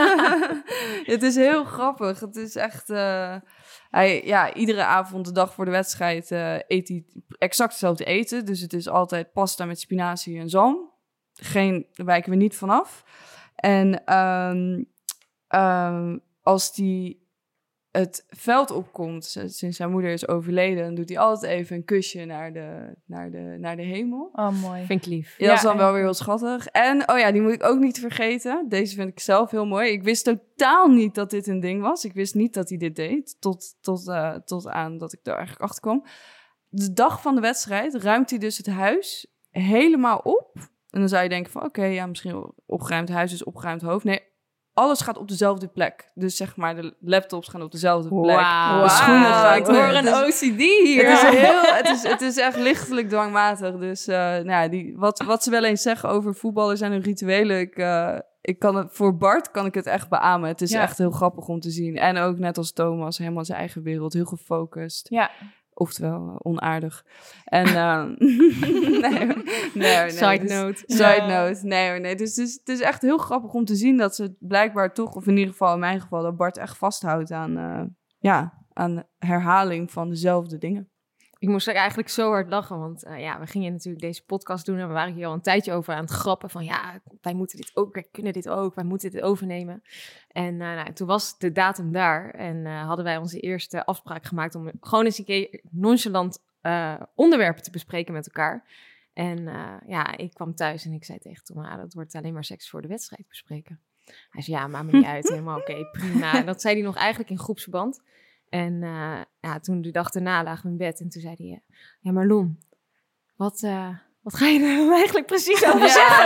Het is heel grappig. Het is echt... Uh, hij, ja, iedere avond, de dag voor de wedstrijd, uh, eet hij exact hetzelfde eten. Dus het is altijd pasta met spinazie en zalm. Geen, daar wijken we niet vanaf. En um, um, als hij het veld opkomt, sinds zijn moeder is overleden, dan doet hij altijd even een kusje naar de, naar de, naar de hemel. Oh, mooi. Vind ik lief. Ja, dat is Ja, dan wel en- weer heel schattig. En, oh ja, die moet ik ook niet vergeten. Deze vind ik zelf heel mooi. Ik wist totaal niet dat dit een ding was. Ik wist niet dat hij dit deed. Tot, tot, uh, tot aan dat ik er eigenlijk achter kwam. De dag van de wedstrijd ruimt hij dus het huis helemaal op. En dan zou je denken van, oké, okay, ja, misschien opgeruimd huis is opgeruimd hoofd. Nee, alles gaat op dezelfde plek. Dus zeg maar, de laptops gaan op dezelfde plek. Wauw. De schoenen gaan... Ik hoor een Het is- O C D hier. het is, heel, het, is, het is echt lichtelijk dwangmatig. Dus uh, nou ja, die, wat, wat ze wel eens zeggen over voetballers en hun rituelen... Ik, uh, ik kan het, voor Bart kan ik het echt beamen. Het is Ja. echt heel grappig om te zien. En ook net als Thomas, helemaal zijn eigen wereld. Heel gefocust. Ja. Oftewel, uh, onaardig. En... Uh, nee, nee, nee, Side dus- note. Side Ja. note. Nee, hoor, nee. Dus het is, het is echt heel grappig om te zien dat ze blijkbaar toch... Of in ieder geval in mijn geval, dat Bart echt vasthoudt aan... Uh, ja, aan herhaling van dezelfde dingen. Ik moest er eigenlijk zo hard lachen, want uh, ja, we gingen natuurlijk deze podcast doen en we waren hier al een tijdje over aan het grappen van ja, wij moeten dit ook, wij kunnen dit ook, wij moeten dit overnemen. En uh, nou, toen was de datum daar en uh, hadden wij onze eerste afspraak gemaakt om gewoon eens een keer nonchalant uh, onderwerpen te bespreken met elkaar. En uh, ja, ik kwam thuis en ik zei tegen Tom, ah, dat wordt alleen maar seks voor de wedstrijd bespreken. Hij zei, ja, maakt me niet uit, helemaal oké, okay, prima. En dat zei hij nog eigenlijk in groepsverband. En uh, ja, toen de dag daarna lagen we in bed en toen zei hij, ja, maar Lon, wat, uh, wat ga je er nou eigenlijk precies over zeggen?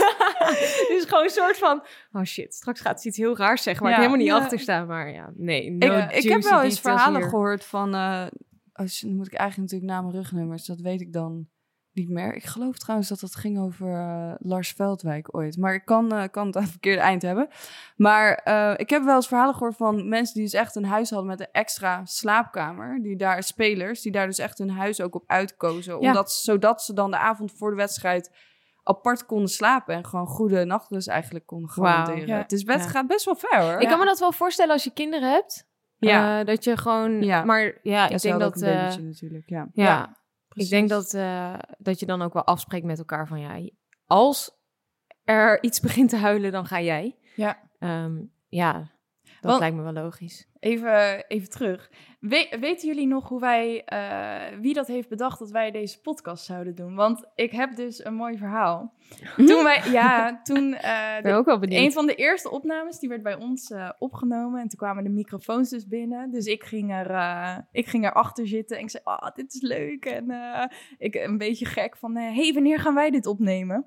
Dus gewoon een soort van, oh shit, straks gaat ze iets heel raars zeggen waar ja, ik helemaal niet ja. achter sta. Maar ja, nee, no ik, ik heb wel eens verhalen hier. gehoord van, uh, oh, dan moet ik eigenlijk natuurlijk namen rugnummers, dat weet ik dan niet meer. Ik geloof trouwens dat het ging over uh, Lars Veldwijk ooit. Maar ik kan, uh, kan het aan het verkeerde eind hebben. Maar uh, ik heb wel eens verhalen gehoord van mensen die dus echt een huis hadden met een extra slaapkamer. Die daar, spelers, die daar dus echt hun huis ook op uitkozen. Ja. Omdat, zodat ze dan de avond voor de wedstrijd apart konden slapen. En gewoon goede nachtrust eigenlijk konden garanderen. Wow. Ja. Het is best, ja. gaat best wel ver hoor. Ik Ja. kan me dat wel voorstellen als je kinderen hebt. Ja. Uh, dat je gewoon, Ja. maar ja, Ja, ik ze denk hadden dat... ook een Uh, babytje natuurlijk, ja. ja. Ja. Ik denk dat, uh, dat je dan ook wel afspreekt met elkaar van ja, als er iets begint te huilen, dan ga jij. Ja. Um, ja, dat Want, lijkt me wel logisch. Even, even terug. We, weten jullie nog hoe wij, uh, wie dat heeft bedacht dat wij deze podcast zouden doen? Want ik heb dus een mooi verhaal. Toen wij, ja, toen... Uh, ben ook wel benieuwd. Een van de eerste opnames, die werd bij ons uh, opgenomen. En toen kwamen de microfoons dus binnen. Dus ik ging er, uh, ik ging erachter zitten en ik zei, ah, oh, dit is leuk. En uh, ik een beetje gek van, hé, hey, wanneer gaan wij dit opnemen?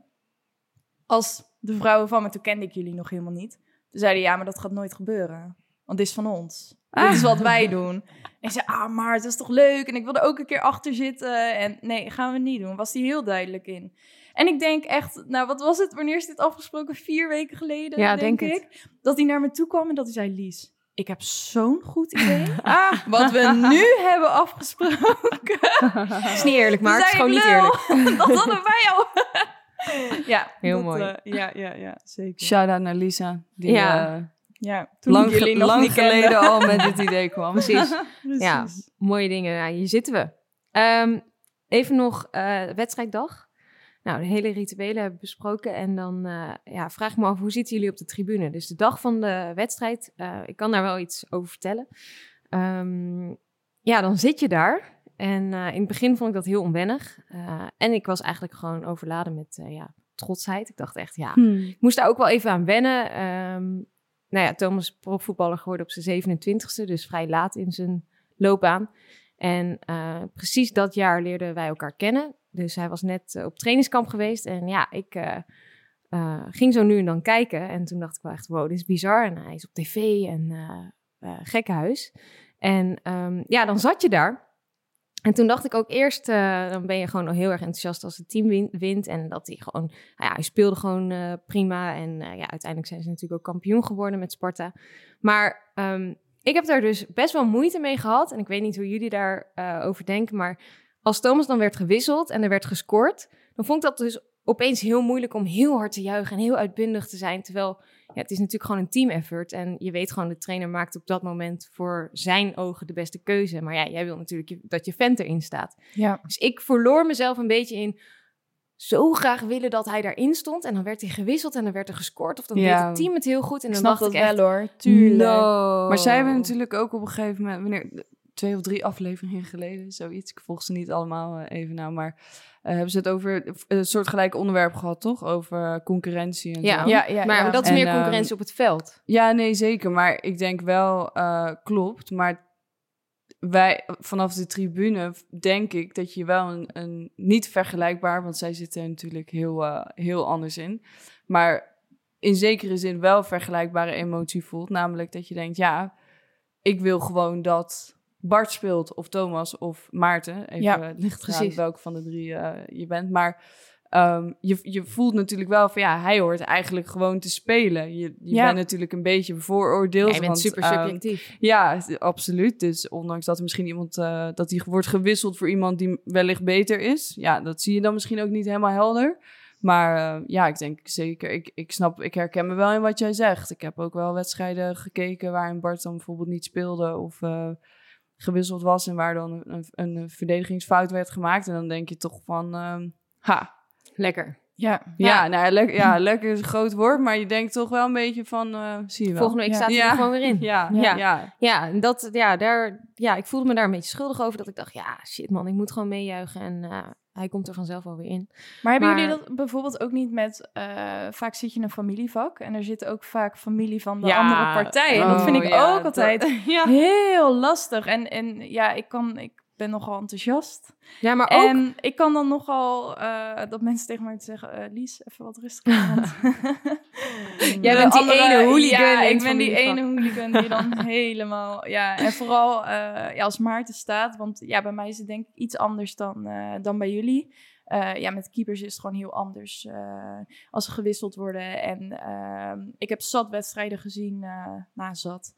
Als de vrouwen van me, toen kende ik jullie nog helemaal niet. Toen zeiden ja, maar dat gaat nooit gebeuren. Want dit is van ons. Ah. Dit is wat wij doen. En ik zei, ah, maar het is toch leuk? En ik wilde ook een keer achter zitten. En nee, gaan we niet doen. Was die heel duidelijk in. En ik denk echt, nou, wat was het? Wanneer is dit afgesproken? Vier weken geleden, ja, denk, denk ik. Het. Dat hij naar me toe kwam en dat hij zei, Lies, ik heb zo'n goed idee. ah, wat we nu hebben afgesproken. Het is niet eerlijk, maar het is gewoon niet eerlijk. Dat hadden wij al... Ja, heel dat, mooi. Uh, ja, ja, ja, zeker. Shout-out naar Lisa. Die, ja. Uh, ja, toen lang, jullie nog lang niet geleden kenden. al met dit idee kwam. Precies. Precies. Ja, mooie dingen. Ja, hier zitten we. Um, even nog uh, wedstrijddag. Nou, de hele rituelen hebben we besproken. En dan uh, ja, vraag ik me af, hoe zitten jullie op de tribune? Dus de dag van de wedstrijd, uh, ik kan daar wel iets over vertellen. Um, ja, dan zit je daar. En uh, in het begin vond ik dat heel onwennig. Uh, en ik was eigenlijk gewoon overladen met uh, ja, trotsheid. Ik dacht echt, ja, Hmm. ik moest daar ook wel even aan wennen. Um, nou ja, Thomas is profvoetballer geworden op zijn zevenentwintigste, dus vrij laat in zijn loopbaan. En uh, precies dat jaar leerden wij elkaar kennen. Dus hij was net uh, op trainingskamp geweest. En ja, ik uh, uh, ging zo nu en dan kijken. En toen dacht ik wel echt, wow, dit is bizar. En hij is op tv en uh, uh, gekkenhuis. En um, ja, dan zat je daar. En toen dacht ik ook eerst, uh, dan ben je gewoon heel erg enthousiast als het team win- wint. En dat hij gewoon, nou ja, hij speelde gewoon uh, prima. En uh, ja, uiteindelijk zijn ze natuurlijk ook kampioen geworden met Sparta. Maar um, ik heb daar dus best wel moeite mee gehad. En ik weet niet hoe jullie daarover uh, over denken. Maar als Thomas dan werd gewisseld en er werd gescoord, dan vond ik dat dus opeens heel moeilijk om heel hard te juichen en heel uitbundig te zijn. Terwijl ja, het is natuurlijk gewoon een team effort. En je weet gewoon, de trainer maakt op dat moment voor zijn ogen de beste keuze. Maar ja, jij wil natuurlijk dat je vent erin staat. Ja. Dus ik verloor mezelf een beetje in zo graag willen dat hij daarin stond. En dan werd hij gewisseld en dan werd er gescoord. Of dan Ja. deed het team het heel goed. En Ik dan snap dacht dat ik echt, wel hoor, tuurlijk. no. Maar zij hebben natuurlijk ook op een gegeven moment, wanneer, twee of drie afleveringen geleden, zoiets. Ik volg ze niet allemaal uh, even nou, maar uh, hebben ze het over een soortgelijk onderwerp gehad, toch? Over concurrentie en Ja, zo. Ja, ja, maar ja. dat is En, meer um, concurrentie op het veld. Ja, nee, zeker. Maar ik denk wel, uh, klopt. Maar wij, vanaf de tribune, denk ik dat je wel een, een niet vergelijkbaar, want zij zitten er natuurlijk heel, uh, heel anders in. Maar in zekere zin wel vergelijkbare emotie voelt. Namelijk dat je denkt, ja, ik wil gewoon dat Bart speelt, of Thomas, of Maarten. Even, Ja, uh, het ligt eraan precies. welke van de drie uh, je bent. Maar um, je, je voelt natuurlijk wel van, ja, hij hoort eigenlijk gewoon te spelen. Je, je Ja. bent natuurlijk een beetje bevooroordeeld. Ja, je bent want, super um, subjectief. ja, absoluut. Dus ondanks dat er misschien iemand uh, dat hij wordt gewisseld voor iemand die wellicht beter is. Ja, dat zie je dan misschien ook niet helemaal helder. Maar uh, ja, ik denk zeker, ik, ik snap, ik herken me wel in wat jij zegt. Ik heb ook wel wedstrijden gekeken waarin Bart dan bijvoorbeeld niet speelde of uh, gewisseld was en waar dan een, een, een verdedigingsfout werd gemaakt. En dan denk je toch van, uh, ha. Lekker. Ja. Ja, Ja. nou, ja, lekker, ja, lekker is een groot woord, maar je denkt toch wel een beetje van, uh, zie je wel. Volgende week Ja. staat hij Ja. er gewoon weer in. Ja, Ja. ja. ja. Ja, en dat, ja, daar, ja, ik voelde me daar een beetje schuldig over. Dat ik dacht, ja, shit man, ik moet gewoon meejuichen. En uh, hij komt er vanzelf wel weer in. Maar hebben Maar- jullie dat bijvoorbeeld ook niet met... Uh, vaak zit je in een familievak en er zit ook vaak familie van de Ja. andere partij. En dat Oh, vind ik ja, ook altijd dat- ja. heel lastig. En, en ja, ik, kan, ik ben nogal enthousiast. Ja, maar ook... En ik kan dan nogal uh, dat mensen tegen mij zeggen... Uh, Lies, even wat rustiger. Want Jij de bent die andere- ene hooligan Ja, in ik ben die familievak. ene hooligan die dan helemaal... Ja, en vooral uh, ja, als Maarten staat. Want ja, bij mij is het denk ik iets anders dan, uh, dan bij jullie. Uh, ja, met keepers is het gewoon heel anders uh, als ze gewisseld worden. En uh, ik heb zat wedstrijden gezien. Uh, nou, zat.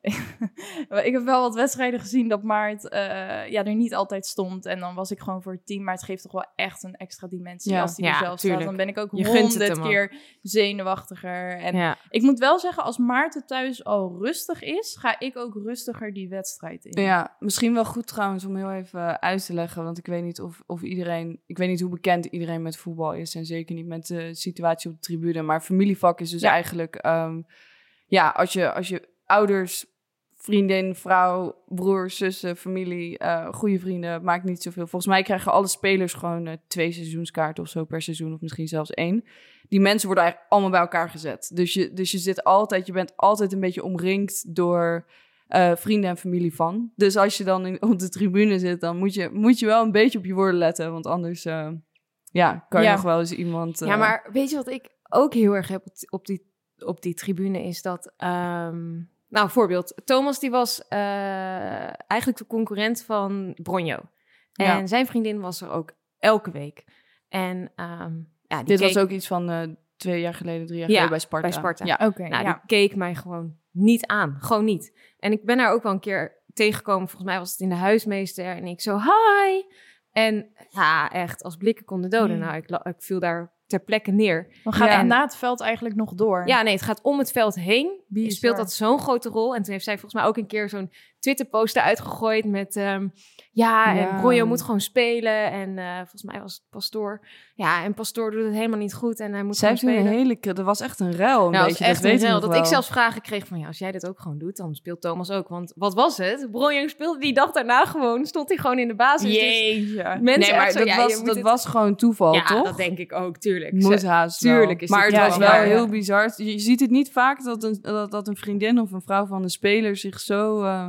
Ik heb wel wat wedstrijden gezien dat Maart uh, ja, er niet altijd stond. En dan was ik gewoon voor het team. Maar het geeft toch wel echt een extra dimensie Ja. als die Ja, er zelf tuurlijk. staat. Dan ben ik ook Je gunt het honderd hem keer zenuwachtiger. En Ja. ik moet wel zeggen, als Maarten thuis al rustig is, ga ik ook rustiger die wedstrijd in. Ja, misschien wel goed trouwens om heel even uit te leggen, want ik weet niet of, of iedereen, ik weet niet hoe bekend iedereen met voetbal is en zeker niet met de situatie op de tribune, maar familievak is dus Ja. eigenlijk, um, ja, als je, als je ouders, vriendin, vrouw, broers, zussen, familie, uh, goede vrienden, maakt niet zoveel. Volgens mij krijgen alle spelers gewoon uh, twee seizoenskaarten of zo per seizoen, of misschien zelfs één. Die mensen worden eigenlijk allemaal bij elkaar gezet. Dus je, dus je zit altijd, je bent altijd een beetje omringd door uh, vrienden en familie van. Dus als je dan in, op de tribune zit, dan moet je, moet je wel een beetje op je woorden letten, want anders uh, ja, kan je Ja. nog wel eens iemand... Uh, Ja, maar weet je wat ik ook heel erg heb op, op, die, op die tribune is dat... Um, nou, voorbeeld. Thomas die was uh, eigenlijk de concurrent van Bronjo. En Ja. zijn vriendin was er ook elke week. En um, ja, die Dit keek, was ook iets van uh, twee jaar geleden, drie jaar Ja, geleden bij Sparta. bij Sparta. Ja. Oké, nou, ja. die keek mij gewoon niet aan. Gewoon niet. En ik ben haar ook wel een keer tegengekomen. Volgens mij was het in de huismeester. En ik zo, hi! En ja, echt, als blikken konden doden. Hmm. Nou, ik, la- ik viel daar ter plekke neer. Dan gaat Ja. het na het veld eigenlijk nog door. Ja, nee, het gaat om het veld heen. Bizar. Speelt dat zo'n grote rol. En toen heeft zij volgens mij ook een keer zo'n Twitter-post eruit gegooid met... Um, ja, Ja. en Bronjo moet gewoon spelen. En uh, volgens mij was het Pastoor. Ja, en Pastoor doet het helemaal niet goed. En hij moet Zij gewoon heeft toen spelen. een hele... Er was echt een ruil, een Nou, beetje. dat is echt dat een weet rel. nog Dat wel. ik zelfs vragen kreeg van... ja, als jij dit ook gewoon doet, dan speelt Thomas ook. Want wat was het? Bronjo speelde die dag daarna gewoon. Stond hij gewoon in de basis. Dus Jeetje. mensen Nee, maar echt zo, dat, ja, je was, moet dat het- was gewoon toeval, ja, toch? dat denk ik ook, tuurlijk. Moet Ze- haast tuurlijk wel. is maar dit het ja, was ja, wel ja. heel bizar. Je, je ziet het niet vaak dat een, dat, dat een vriendin of een vrouw van een speler zich zo uh,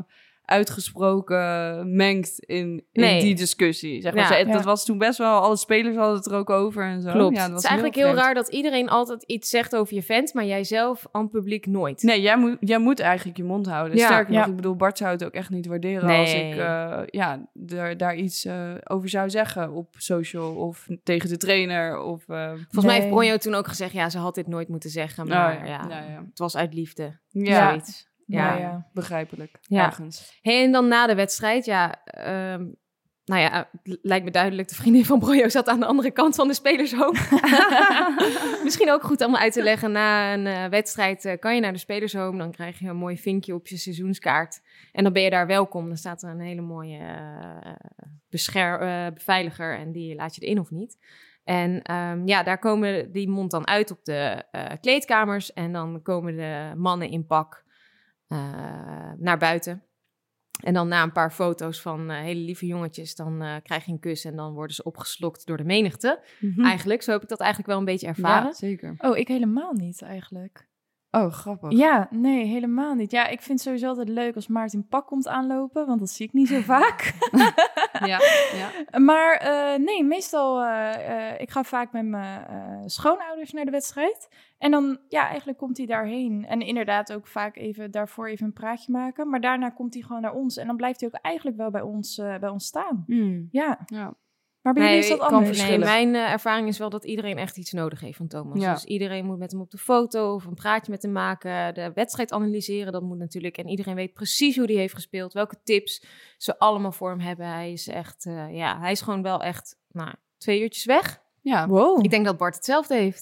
uitgesproken mengt in, in Nee. die discussie. Zeg maar. Ja. Zij- Ja. Dat was toen best wel, alle spelers hadden het er ook over en zo. Klopt. Ja, dat het was is eigenlijk heel, vreemd. raar dat iedereen altijd iets zegt over je vent... maar jij zelf aan het publiek nooit. Nee, jij moet, jij moet eigenlijk je mond houden. Ja. Sterker nog, Ja. ik bedoel, Bart zou het ook echt niet waarderen Nee. als ik uh, ja, er, daar iets uh, over zou zeggen op social of tegen de trainer. Of, uh, Volgens Nee. mij heeft Bronjo toen ook gezegd... ja, ze had dit nooit moeten zeggen, maar ja. ja, Ja, ja. het was uit liefde. ja, Zoiets. Ja. Ja, ja. begrijpelijk. Ja. Ergens. Hey, en dan na de wedstrijd, ja... Um, nou ja, het lijkt me duidelijk, de vriendin van Bronjo zat aan de andere kant van de spelershome. Misschien ook goed om uit te leggen. Na een uh, wedstrijd uh, kan je naar de spelershome. Dan krijg je een mooi vinkje op je seizoenskaart. En dan ben je daar welkom. Dan staat er een hele mooie uh, bescher- uh, beveiliger en die laat je erin of niet. En um, ja, daar komen die mond dan uit op de uh, kleedkamers. En dan komen de mannen in pak uh, naar buiten. En dan na een paar foto's van uh, hele lieve jongetjes, dan uh, krijg je een kus en dan worden ze opgeslokt door de menigte. Hm. Eigenlijk, zo heb ik dat eigenlijk wel een beetje ervaren. Ja, zeker. Oh, ik helemaal niet eigenlijk. Oh, grappig. Ja, nee, helemaal niet. Ja, ik vind het sowieso altijd leuk als Maarten in pak komt aanlopen, want dat zie ik niet zo vaak. Ja, ja. Maar uh, nee, meestal, uh, uh, ik ga vaak met mijn uh, schoonouders naar de wedstrijd. En dan, ja, eigenlijk komt hij daarheen. En inderdaad ook vaak even daarvoor even een praatje maken. Maar daarna komt hij gewoon naar ons. En dan blijft hij ook eigenlijk wel bij ons, uh, bij ons staan. Mm. Ja, Ja. maar bij jullie is dat kan anders. Nee, verschillen. mijn uh, ervaring is wel dat iedereen echt iets nodig heeft van Thomas. Ja. Dus iedereen moet met hem op de foto of een praatje met hem maken. De wedstrijd analyseren, dat moet natuurlijk. En iedereen weet precies hoe hij heeft gespeeld. Welke tips ze allemaal voor hem hebben. Hij is echt, uh, ja, hij is gewoon wel echt, nou, twee uurtjes weg. Ja. Wow. Ik denk dat Bart hetzelfde heeft.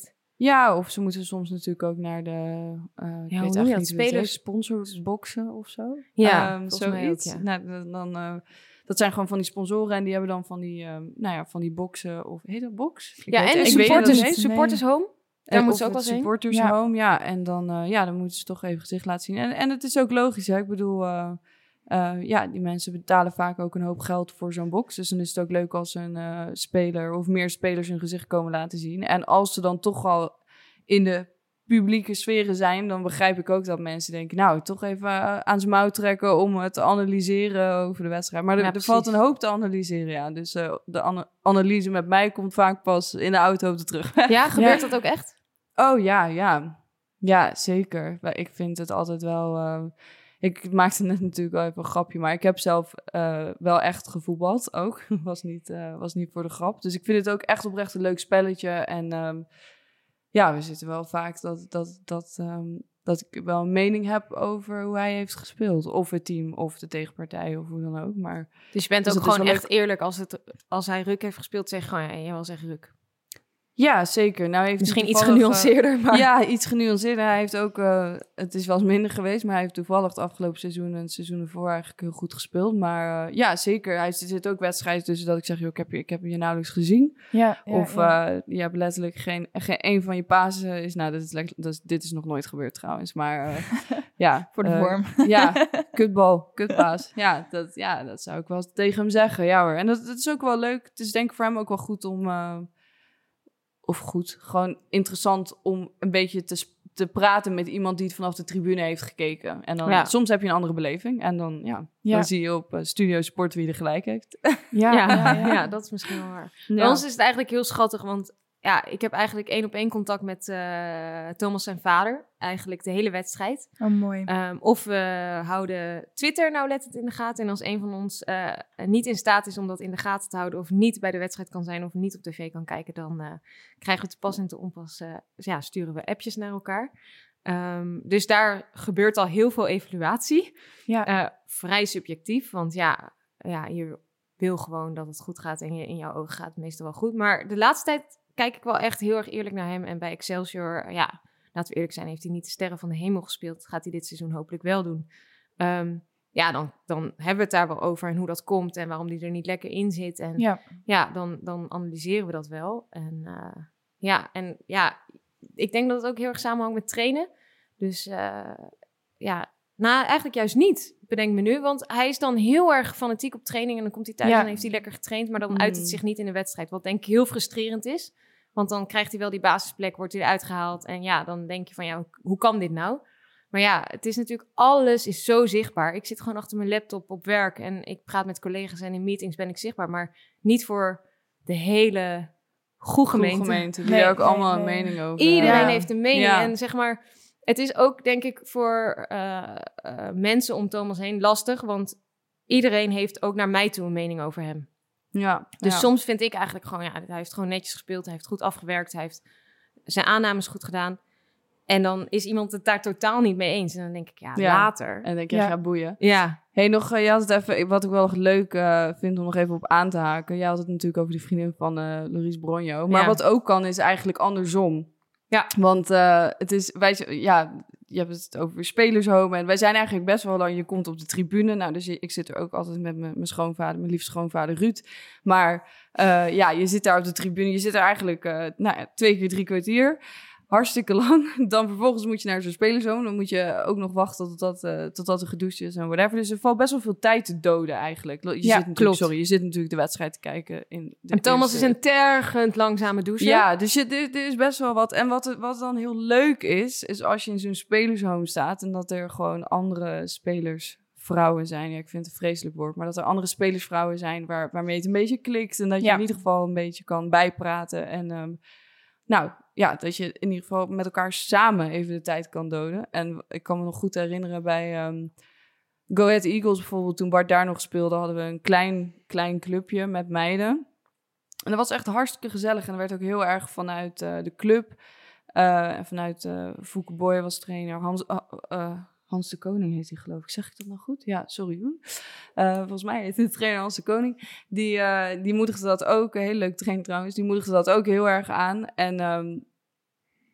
Ja, of ze moeten soms natuurlijk ook naar de... Uh, ja, hoe noem je dat? Spelers? Sponsorsboxen of zo. Ja, um, zoiets. Ja. Nou, dan, uh, dat zijn gewoon van die sponsoren en die hebben dan van die, um, nou ja, van die boxen. Of heet dat box? Ik ja, weet, en de supporters, supporters nee. home. Daar en moet ze ook wel zijn. Supporters ja. home, ja. En dan, uh, ja, dan moeten ze toch even gezicht laten zien. En, en het is ook logisch, hè. Ik bedoel... Uh, Uh, ja, die mensen betalen vaak ook een hoop geld voor zo'n box. Dus dan is het ook leuk als een uh, speler of meer spelers hun gezicht komen laten zien. En als ze dan toch al in de publieke sferen zijn, dan begrijp ik ook dat mensen denken, nou, toch even uh, aan zijn mouw trekken om het te analyseren over de wedstrijd. Maar er, ja, er valt een hoop te analyseren, ja. Dus uh, de ana- analyse met mij komt vaak pas in de auto op de terug. Ja, gebeurt ja. dat ook echt? Oh ja, ja. Ja, zeker. Ik vind het altijd wel... Uh, Ik maakte net natuurlijk wel even een grapje, maar ik heb zelf uh, wel echt gevoetbald ook. was, niet, uh, was niet voor de grap. Dus ik vind het ook echt oprecht een leuk spelletje. En um, ja, we zitten wel vaak dat, dat, dat, um, dat ik wel een mening heb over hoe hij heeft gespeeld. Of het team, of de tegenpartij, of hoe dan ook. Maar, dus je bent dus ook gewoon echt leuk. eerlijk als, het, als hij Ruk heeft gespeeld, zeg je gewoon, ja, jij was echt Ruk. Ja, zeker. Nou heeft Misschien iets genuanceerder, maar... Ja, iets genuanceerder. Hij heeft ook... Uh, het is wel eens minder geweest, maar hij heeft toevallig het afgelopen seizoen en het seizoen ervoor eigenlijk heel goed gespeeld. Maar uh, ja, zeker. Hij zit ook wedstrijden tussen dat ik zeg, joh, ik heb je, ik heb je nauwelijks gezien. Ja, ja, of ja. Uh, je hebt letterlijk geen... geen een van je pasen is... Nou, dit is, dat is, dit is nog nooit gebeurd trouwens, maar uh, ja. Voor de uh, vorm. Ja, kutbal, kutpaas. Ja dat, ja, dat zou ik wel tegen hem zeggen. Ja hoor. En dat, dat is ook wel leuk. Het is denk ik voor hem ook wel goed om... Uh, Of goed, gewoon interessant om een beetje te, te praten met iemand die het vanaf de tribune heeft gekeken. En dan ja. soms heb je een andere beleving. En dan, ja, ja. dan zie je op uh, Studio Sport wie er gelijk heeft. Ja, ja, ja, ja. ja, dat is misschien wel waar. Ja. Bij ons is het eigenlijk heel schattig, want ja, ik heb eigenlijk één op één contact met uh, Thomas zijn vader. Eigenlijk de hele wedstrijd. Oh, mooi. Um, of we houden Twitter nauwlettend in de gaten. En als een van ons uh, niet in staat is om dat in de gaten te houden, of niet bij de wedstrijd kan zijn, of niet op tv kan kijken, dan uh, krijgen we te pas en te onpas, uh, dus ja, sturen we appjes naar elkaar. Um, dus daar gebeurt al heel veel evaluatie. Ja. Uh, vrij subjectief, want ja, ja, je wil gewoon dat het goed gaat en je, in jouw ogen gaat het meestal wel goed. Maar de laatste tijd kijk ik wel echt heel erg eerlijk naar hem. En bij Excelsior, ja, laten we eerlijk zijn, heeft hij niet de sterren van de hemel gespeeld. Gaat hij dit seizoen hopelijk wel doen. Um, ja, dan, dan hebben we het daar wel over en hoe dat komt en waarom die er niet lekker in zit. En ja, ja dan, dan analyseren we dat wel. En uh, ja, en ja, ik denk dat het ook heel erg samenhangt met trainen. Dus uh, ja, nou eigenlijk juist niet, bedenk me nu. Want hij is dan heel erg fanatiek op training en dan komt hij thuis ja. en heeft hij lekker getraind. Maar dan mm. uit het zich niet in de wedstrijd, wat denk ik heel frustrerend is. Want dan krijgt hij wel die basisplek, wordt hij eruit gehaald. En ja, dan denk je van, ja, hoe kan dit nou? Maar ja, het is natuurlijk, alles is zo zichtbaar. Ik zit gewoon achter mijn laptop op werk en ik praat met collega's en in meetings ben ik zichtbaar. Maar niet voor de hele goede gemeente. gemeente die nee, ook nee, allemaal nee. een mening over. Iedereen ja. heeft een mening. Ja. En zeg maar, het is ook, denk ik, voor uh, uh, mensen om Thomas heen lastig. Want iedereen heeft ook naar mij toe een mening over hem. Ja, dus ja. soms vind ik eigenlijk gewoon, ja, hij heeft gewoon netjes gespeeld. Hij heeft goed afgewerkt. Hij heeft zijn aannames goed gedaan. En dan is iemand het daar totaal niet mee eens. En dan denk ik, ja, ja. later. En dan denk je, ja, ja boeien. Ja. Hey, nog, uh, je had het even, wat ik wel leuk uh, vind om nog even op aan te haken. Jij had het natuurlijk over die vriendin van uh, Loris Bronjo. Maar ja. wat ook kan, is eigenlijk andersom. Ja. Want uh, het is, wij, ja, je hebt het over spelershome. En wij zijn eigenlijk best wel lang, je komt op de tribune. Nou, dus je, ik zit er ook altijd met mijn schoonvader, mijn lieve schoonvader Ruud. Maar uh, ja, je zit daar op de tribune. Je zit er eigenlijk uh, nou ja, twee keer drie kwartier. Hartstikke lang. Dan vervolgens moet je naar zo'n spelershome. Dan moet je ook nog wachten tot dat, uh, tot dat er gedoucht is en whatever. Dus er valt best wel veel tijd te doden eigenlijk. Je ja, zit klopt. Sorry, je zit natuurlijk de wedstrijd te kijken. In de en Thomas eerste... is een tergend langzame douche. Ja, dus je, er, er is best wel wat. En wat, wat dan heel leuk is, is als je in zo'n spelershome staat en dat er gewoon andere spelers... vrouwen zijn, ja, ik vind het een vreselijk woord, maar dat er andere spelersvrouwen zijn waar, waarmee het een beetje klikt en dat je ja. in ieder geval een beetje kan bijpraten en um, nou, ja, dat je in ieder geval met elkaar samen even de tijd kan doden. En ik kan me nog goed herinneren bij um, Go Ahead Eagles bijvoorbeeld, toen Bart daar nog speelde, hadden we een klein, klein clubje met meiden. En dat was echt hartstikke gezellig en er werd ook heel erg vanuit uh, de club uh, en vanuit uh, Fouke Boy was trainer, Hans... Uh, uh, Hans de Koning heet hij, geloof ik. Zeg ik dat nou goed? Ja, sorry. Uh, volgens mij heet de trainer Hans de Koning. Die, uh, die moedigde dat ook. Een hele leuke trainer trouwens. Die moedigde dat ook heel erg aan. En um,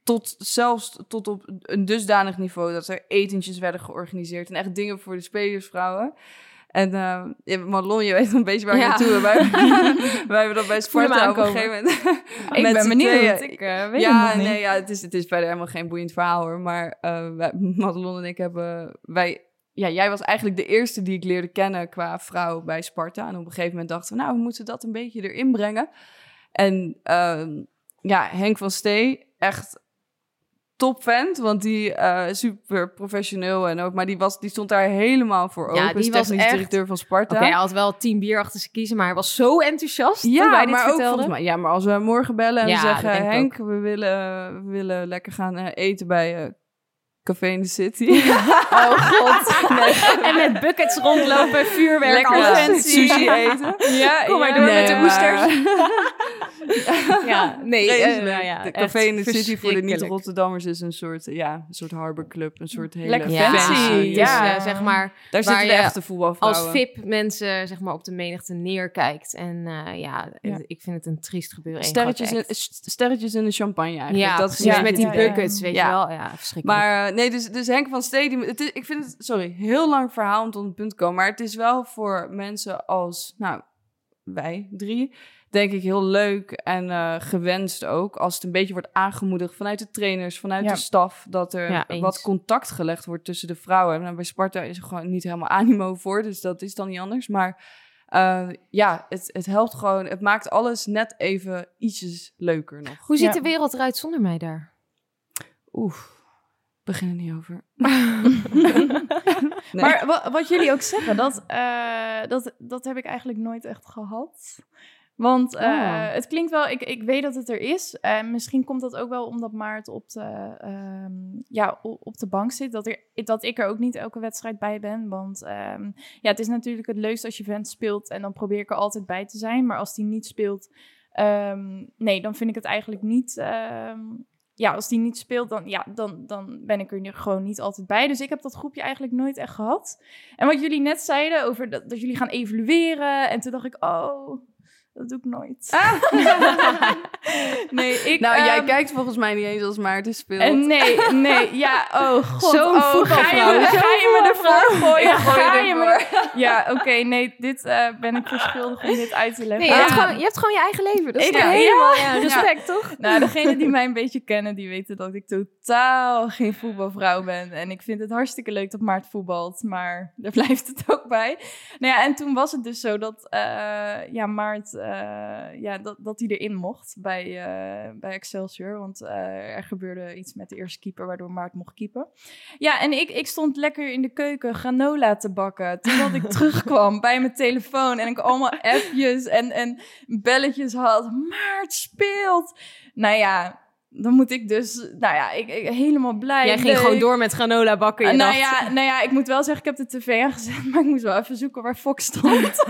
tot zelfs tot op een dusdanig niveau dat er etentjes werden georganiseerd en echt dingen voor de spelersvrouwen. En uh, ja, Madelon, je weet een beetje waar ik Ja. naartoe. Wij, wij hebben dat bij Voel hem Sparta op een aankomen. gegeven moment. Ik met ben z'n benieuwd. tweeën. Ik uh, weet Ja, het nog niet. nee, ja, het is, het is verder helemaal geen boeiend verhaal hoor. Maar uh, wij, Madelon en ik hebben... Wij, ja, jij was eigenlijk de eerste die ik leerde kennen qua vrouw bij Sparta. En op een gegeven moment dachten we, nou, we moeten dat een beetje erin brengen. En uh, ja, Henk van Stee, echt topvent, want die uh, super professioneel en ook, maar die was, die stond daar helemaal voor open. Ja, die is was technisch echt- directeur van Sparta. Oké, hij had wel tien bier achter zijn kiezen, maar hij was zo enthousiast toen Ja, wij dit maar ook vertelden. volgens mij. Ja, maar als we morgen bellen en Ja, we dat zeggen, denk ik Henk, we willen, we willen lekker gaan uh, eten bij uh, Café in de City. Oh god. Nee. En met buckets rondlopen, vuurwerk, Lekker alles. ja, sushi eten. Ja, Kom maar ja. door Nee, met de maar- oesters. Ja, nee. eh, Vreselijk. nou ja, de echt Café in de City voor de verschrikkelijk. niet-Rotterdammers is een soort, ja, een soort harborclub. Een soort hele Lekker Ja, fancy, dus, ja. eh, zeg maar, Daar waar zitten de je echte voetbalvrouwen. als V I P mensen zeg maar op de menigte neerkijkt. En eh, ja, Ja. ik vind het een triest gebeuren. één Sterretjes grote in, act. st- sterretjes in de champagne eigenlijk. Ja, dat is precies, een met die beetje het idee. buckets, weet Ja. je wel. Ja, verschrikkelijk. Maar uh, nee, dus, dus Henk van Stee, die, het is, ik vind het, sorry, heel lang verhaal om tot een punt te komen. Maar het is wel voor mensen als, nou, wij drie, denk ik heel leuk en uh, gewenst ook. Als het een beetje wordt aangemoedigd vanuit de trainers, vanuit Ja. de staf. Dat er Ja, eens. wat contact gelegd wordt tussen de vrouwen. Nou, bij Sparta is er gewoon niet helemaal animo voor, dus dat is dan niet anders. Maar uh, ja, het, het helpt gewoon, het maakt alles net even ietsjes leuker nog. Hoe ziet Ja. de wereld eruit zonder mij daar? Oef, begin er niet over. Nee. Maar wa- wat jullie ook zeggen, dat, uh, dat, dat heb ik eigenlijk nooit echt gehad. Want uh, Oh. het klinkt wel, ik, ik weet dat het er is. Uh, misschien komt dat ook wel omdat Maart op de, um, ja, op, op de bank zit. Dat, er, dat ik er ook niet elke wedstrijd bij ben. Want um, ja, het is natuurlijk het leukste als je vent speelt. En dan probeer ik er altijd bij te zijn. Maar als die niet speelt, um, nee, dan vind ik het eigenlijk niet... Um, ja, als die niet speelt, dan, ja, dan, dan ben ik er nu gewoon niet altijd bij. Dus ik heb dat groepje eigenlijk nooit echt gehad. En wat jullie net zeiden over dat, dat jullie gaan evalueren. En toen dacht ik, oh, dat doe ik nooit. nee, ik... Nou, um, jij kijkt volgens mij niet eens als Maarten speelt. En nee, nee, ja, oh god. Zo'n oh, voetbalvrouw. Ga je me, ga je me ervoor gooien? Ik gooi Ga je je me ervoor. er- Ja, oké, okay, nee, dit uh, ben ik verschuldigd om dit uit te leggen. Nee, je, hebt Ah. gewoon, je hebt gewoon je eigen leven. Dat is Ik- toch ja, helemaal ja. ja, respect, toch? Nou, degenen die mij een beetje kennen, die weten dat ik totaal geen voetbalvrouw ben. En ik vind het hartstikke leuk dat Maart voetbalt, maar daar blijft het ook bij. Nou ja, en toen was het dus zo dat uh, ja, Maart, uh, ja, dat, dat hij erin mocht bij, uh, bij Excelsior. Want uh, er gebeurde iets met de eerste keeper, waardoor Maart mocht keepen. Ja, en ik, ik stond lekker in de keuken granola te bakken, totdat ik terugkwam bij mijn telefoon en ik allemaal appjes en, en belletjes had. Maart speelt! Nou ja, dan moet ik dus, nou ja, ik, ik helemaal blij. Jij ging leuk. gewoon door met granola bakken. Je Uh, nou, dacht, ja, nou ja, ik moet wel zeggen, ik heb de tv aangezet, maar ik moest wel even zoeken waar Fox stond.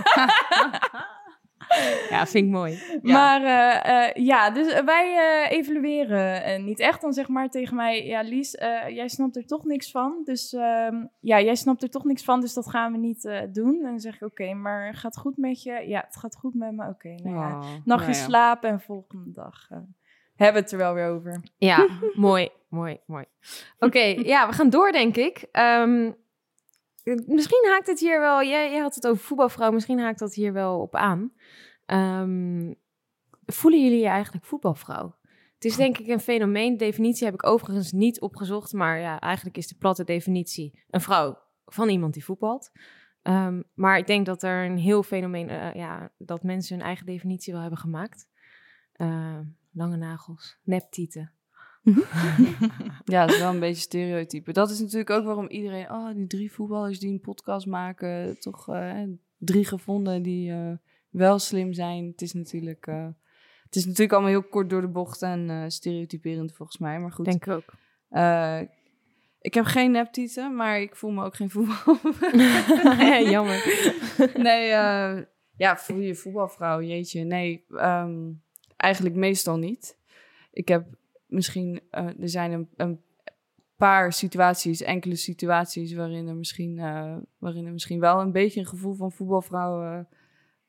ja, vind ik mooi. Ja. Maar uh, uh, ja, dus wij uh, evalueren uh, niet echt. Dan zeg maar tegen mij, ja Lies, uh, jij snapt er toch niks van. Dus uh, ja, jij snapt er toch niks van, dus dat gaan we niet uh, doen. En dan zeg ik, oké, okay, maar gaat het goed met je? Ja, het gaat goed met me. Oké, okay, nou ja, Oh, nachtje nou ja. slapen en volgende dag uh, hebben we het er wel weer over. Ja, mooi, mooi, mooi. Oké, okay, ja, we gaan door, denk ik. Um, misschien haakt het hier wel... Jij, jij had het over voetbalvrouw. Misschien haakt dat hier wel op aan. Um, voelen jullie je eigenlijk voetbalvrouw? Het is denk ik een fenomeen. De definitie heb ik overigens niet opgezocht. Maar ja, eigenlijk is de platte definitie een vrouw van iemand die voetbalt. Um, maar ik denk dat er een heel fenomeen... Uh, ja, dat mensen hun eigen definitie wel hebben gemaakt. Uh, lange nagels, neptieten. Ja, dat is wel een beetje stereotype. Dat is natuurlijk ook waarom iedereen... Oh, die drie voetballers die een podcast maken... toch uh, drie gevonden die uh, wel slim zijn. Het is natuurlijk... Uh, het is natuurlijk allemaal heel kort door de bocht... en uh, stereotyperend volgens mij, maar goed. Denk ik ook. Uh, ik heb geen neptieten, maar ik voel me ook geen voetbal. Jammer. Nee, uh, ja, voel je voetbalvrouw, jeetje. Nee, um, eigenlijk meestal niet. Ik heb misschien... Uh, er zijn een, een paar situaties, enkele situaties... waarin er misschien, uh, waarin er misschien wel een beetje een gevoel van voetbalvrouw uh,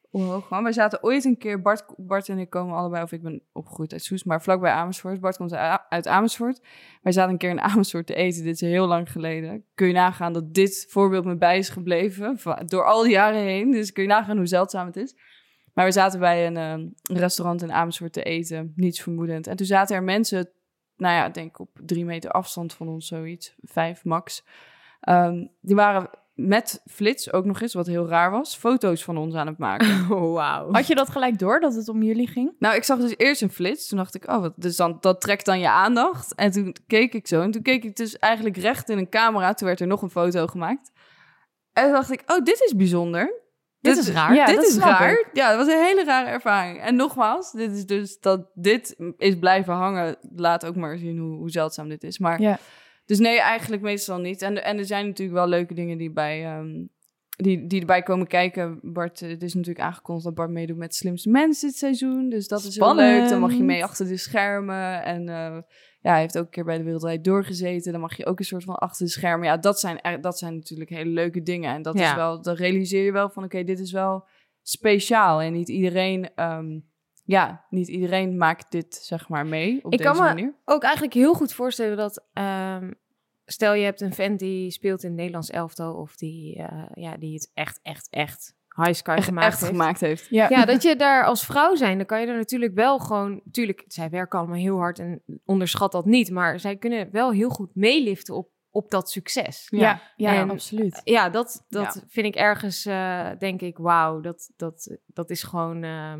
hoe hoog. Maar wij zaten ooit een keer, Bart, Bart en ik komen allebei, of ik ben opgegroeid uit Soest, maar vlakbij Amersfoort. Bart komt uit Amersfoort. Wij zaten een keer in Amersfoort te eten, dit is heel lang geleden. Kun je nagaan dat dit voorbeeld me bij is gebleven, door al die jaren heen. Dus kun je nagaan hoe zeldzaam het is. Maar we zaten bij een, um, een restaurant in Amersfoort te eten, niets vermoedend. En toen zaten er mensen, nou ja, ik denk op drie meter afstand van ons, zoiets, vijf max. Um, die waren met flits ook nog eens, wat heel raar was, foto's van ons aan het maken. Oh, wauw. Had je dat gelijk door, dat het om jullie ging? Nou, ik zag dus eerst een flits. Toen dacht ik, oh, wat, dus dan, dat trekt dan je aandacht. En toen keek ik zo. En toen keek ik dus eigenlijk recht in een camera. Toen werd er nog een foto gemaakt. En toen dacht ik, oh, dit is bijzonder. Dit is raar. Ja, dit dat is snap raar. ik. Ja, dat was een hele rare ervaring. En nogmaals, dit is dus dat dit is blijven hangen. Laat ook maar zien hoe, hoe zeldzaam dit is. Maar Ja. dus nee, eigenlijk meestal niet. En, en er zijn natuurlijk wel leuke dingen die, bij, um, die, die erbij komen kijken. Bart, het is natuurlijk aangekondigd dat Bart meedoet met Slimste Mens dit seizoen. Dus dat is Spannend. heel leuk. Dan mag je mee achter de schermen. En uh, ja, hij heeft ook een keer bij de Wereldrijd doorgezeten. Dan mag je ook een soort van achter de schermen. Ja, dat zijn, dat zijn natuurlijk hele leuke dingen. En dat Ja. is wel, dan realiseer je wel van, oké, okay, dit is wel speciaal. En niet iedereen... Um, Ja, niet iedereen maakt dit, zeg maar, mee op Ik deze kan me manier. ook eigenlijk heel goed voorstellen dat... Um, stel, je hebt een vent die speelt in het Nederlands elftal... of die, uh, ja, die het echt, echt, echt high sky Echt, gemaakt echt heeft. gemaakt heeft. Ja. Ja, dat je daar als vrouw zijn, dan kan je er natuurlijk wel gewoon... Tuurlijk, zij werken allemaal heel hard en onderschat dat niet... maar zij kunnen wel heel goed meeliften op, op dat succes. Ja, ja, ja En- absoluut. Ja, dat, dat Ja. vind ik ergens, uh, denk ik, wauw, dat, dat, dat is gewoon... Uh,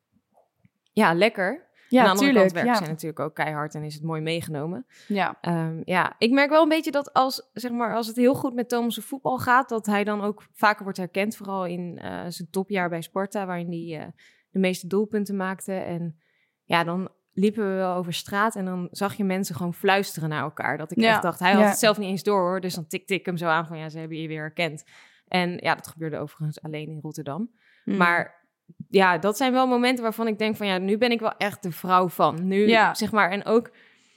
ja, lekker. Aan de Ja, andere tuurlijk. kant werken Ja. zij natuurlijk ook keihard en is het mooi meegenomen. Ja. Um, ja, ik merk wel een beetje dat als, zeg maar, als het heel goed met Thomas' voetbal gaat, dat hij dan ook vaker wordt herkend. Vooral in uh, zijn topjaar bij Sparta, waarin hij uh, de meeste doelpunten maakte. En ja, dan liepen we wel over straat en dan zag je mensen gewoon fluisteren naar elkaar. Dat ik Ja. echt dacht, hij had Ja. het zelf niet eens door hoor. Dus dan tikte ik hem zo aan van, ja, ze hebben je weer herkend. En ja, dat gebeurde overigens alleen in Rotterdam. Mm. Maar ja, dat zijn wel momenten waarvan ik denk van, ja, nu ben ik wel echt de vrouw van. Nu, Ja. zeg maar, en ook...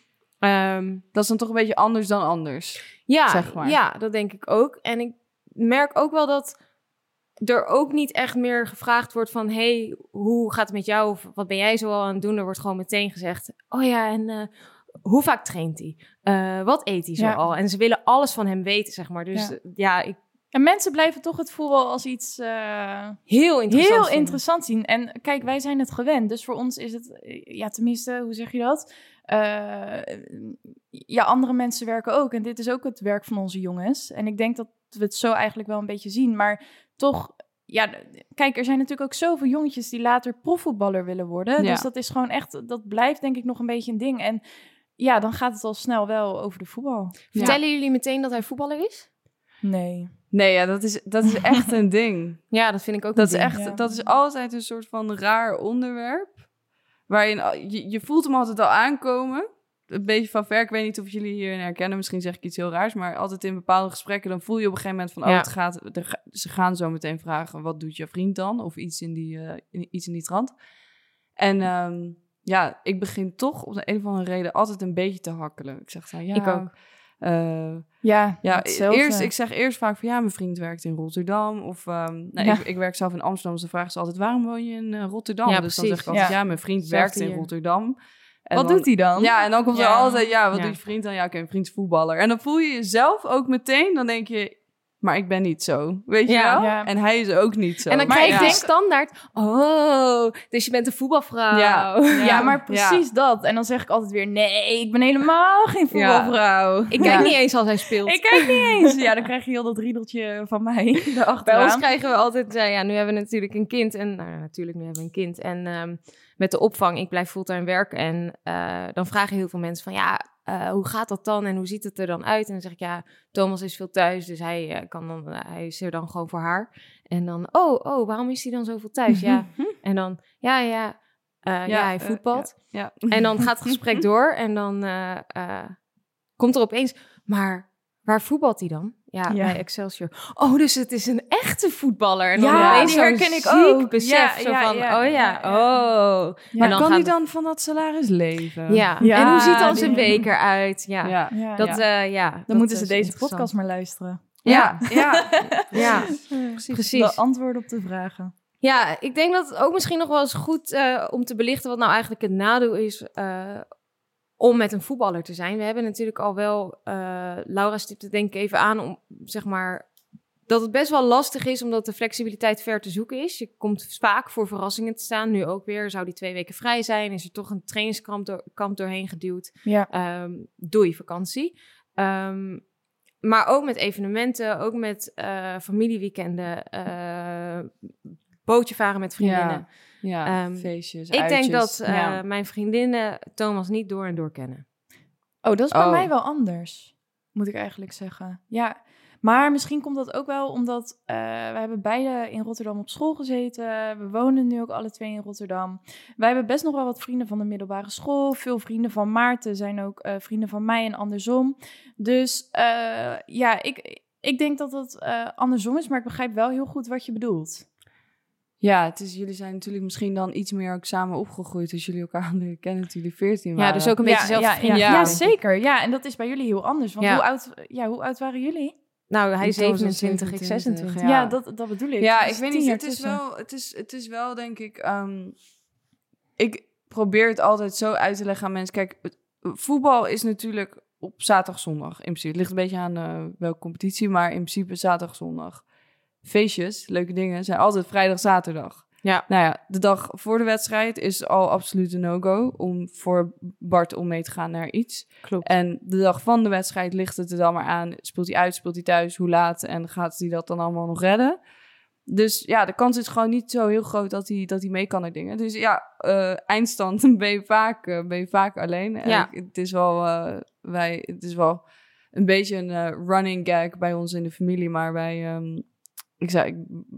Um, Dat is dan toch een beetje anders dan anders. ja, zeg maar. ja, dat denk ik ook. En ik merk ook wel dat er ook niet echt meer gevraagd wordt van... hey, hoe gaat het met jou? Of wat ben jij zo al aan het doen? Er wordt gewoon meteen gezegd... oh ja, en uh, hoe vaak traint hij? Uh, wat eet hij zo Ja. al? En ze willen alles van hem weten, zeg maar. Dus Ja. ja, ja ik En mensen blijven toch het voetbal als iets uh, heel interessant heel vinden. interessant zien. En kijk, wij zijn het gewend. Dus voor ons is het, uh, ja, tenminste, hoe zeg je dat? Uh, ja, andere mensen werken ook. En dit is ook het werk van onze jongens. En ik denk dat we het zo eigenlijk wel een beetje zien. Maar toch, ja, kijk, er zijn natuurlijk ook zoveel jongetjes die later profvoetballer willen worden. Ja. Dus dat is gewoon echt, dat blijft denk ik nog een beetje een ding. En ja, dan gaat het al snel wel over de voetbal. Vertellen jullie meteen dat hij voetballer is? Nee. Nee, ja, dat is, dat is echt een ding. Ja, dat vind ik ook Dat een is ding. echt, Ja. dat is altijd een soort van raar onderwerp. Waarin al- je, je voelt hem altijd al aankomen. Een beetje van ver. Ik weet niet of jullie hierin herkennen. Misschien zeg ik iets heel raars. Maar altijd in bepaalde gesprekken, dan voel je op een gegeven moment van... Ja. oh, het gaat, er ga- ze gaan zo meteen vragen, wat doet je vriend dan? Of iets in die, uh, in, iets in die trant. En um, ja, ik begin toch op de een of andere reden altijd een beetje te hakkelen. Ik zeg dan, ja... Ik ook. Uh, Ja, ja, hetzelfde. eerst, ik zeg eerst vaak van ja, mijn vriend werkt in Rotterdam. Of um, nou, Ja. ik, ik werk zelf in Amsterdam. Dus dan vragen ze altijd, waarom woon je in uh, Rotterdam? Ja, dus dan precies. zeg ik altijd, ja, Ja. mijn vriend Hetzelfde werkt in hier. Rotterdam. En Wat dan- doet hij dan? Ja, en dan komt er Ja. altijd, ja, wat Ja. doet je vriend dan? Ja, oké, mijn vriend is voetballer. En dan voel je jezelf ook meteen, dan denk je, maar ik ben niet zo. Weet je Ja. wel? Ja. En hij is ook niet zo. En dan Maar krijg ik je denk- standaard... oh, dus je bent een voetbalvrouw. Ja. Ja, maar precies dat. En dan zeg ik altijd weer, nee, ik ben helemaal geen voetbalvrouw. Ik kijk niet eens als hij speelt. Ik kijk niet eens. Ja, dan krijg je heel dat riedeltje van mij Bij ons erachteraan. krijgen we altijd, uh, ja, nu hebben we natuurlijk een kind. En nou, natuurlijk, nu hebben we een kind. En um, met de opvang, ik blijf fulltime werken. En uh, dan vragen heel veel mensen van, ja, uh, hoe gaat dat dan? En hoe ziet het er dan uit? En dan zeg ik, ja, Thomas is veel thuis. Dus hij, uh, kan dan, uh, hij is er dan gewoon voor haar. En dan, oh, oh, waarom is hij dan zoveel thuis? Ja. En dan, ja, ja, uh, ja, hij eh, voetbalt. ja, En dan gaat het gesprek door. En dan uh, uh, komt er opeens, maar waar voetbalt hij dan? Ja, Ja. bij Excelsior. Oh, dus het is een echte voetballer. En dan Ja, opeens die zo'n herken ik ziek ook. besef. Ja, zo ja, van, ja, oh ja, ja, ja. oh. Ja. Maar dan kan gaat hij het- dan van dat salaris leven? Ja. Ja, En hoe ziet dan zijn die- week eruit? Ja, Ja. Ja. dat, ja. uh, ja, Dan dat moeten ze is deze interessant. podcast maar luisteren. Ja, ja. Ja, Precies. precies. De antwoorden op de vragen. Ja, ik denk dat het ook misschien nog wel eens goed uh, om te belichten wat nou eigenlijk het nadeel is uh, om met een voetballer te zijn. We hebben natuurlijk al wel, uh, Laura stipte denk ik even aan, om zeg maar dat het best wel lastig is omdat de flexibiliteit ver te zoeken is. Je komt vaak voor verrassingen te staan. Nu ook weer, zou die twee weken vrij zijn? Is er toch een trainingskamp door, kamp doorheen geduwd? Ja. Um, doei vakantie. Um, maar ook met evenementen, ook met uh, familieweekenden, uh, bootje varen met vriendinnen. Ja, ja um, feestjes, Ik uitjes. denk dat uh, ja. mijn vriendinnen Thomas niet door en door kennen. Oh, dat is bij Oh. mij wel anders, moet ik eigenlijk zeggen. Ja, maar misschien komt dat ook wel omdat uh, we hebben beide in Rotterdam op school gezeten. We wonen nu ook alle twee in Rotterdam. Wij hebben best nog wel wat vrienden van de middelbare school. Veel vrienden van Maarten zijn ook uh, vrienden van mij en andersom. Dus uh, ja, ik, ik denk dat het uh, andersom is, maar ik begrijp wel heel goed wat je bedoelt. Ja, het is, jullie zijn natuurlijk misschien dan iets meer ook samen opgegroeid. Dus jullie elkaar leren kennen toen jullie veertien waren. Ja, dus ook een beetje zelf ja, vrienden. ja, Ja. ja, zeker. Ja, en dat is bij jullie heel anders. Want Ja. hoe, oud, ja, hoe oud waren jullie? Nou, hij is Thomas zevenentwintig, ik zevenentwintig, zesentwintig. Ja. Ja, dat, dat bedoel ik. Ja, Dus ik weet tien niet. jaar Het is, tussen. wel, het, is, het is wel, denk ik... Um, ik probeer het altijd zo uit te leggen aan mensen. Kijk, het, voetbal is natuurlijk op zaterdag, zondag. In principe. Het ligt een beetje aan uh, welke competitie, maar in principe zaterdag, zondag. Feestjes, leuke dingen, zijn altijd vrijdag, zaterdag. Ja. Nou ja, de dag voor de wedstrijd is al absoluut een no-go om voor Bart om mee te gaan naar iets. Klopt. En de dag van de wedstrijd ligt het er dan maar aan. Speelt hij uit, speelt hij thuis, hoe laat en gaat hij dat dan allemaal nog redden? Dus ja, de kans is gewoon niet zo heel groot dat hij, dat hij mee kan naar dingen. Dus ja, uh, eindstand ben je vaak, uh, ben je vaak alleen. Ja. En het is wel, uh, wij, het is wel een beetje een uh, running gag bij ons in de familie, maar wij, um, ik zei, ik,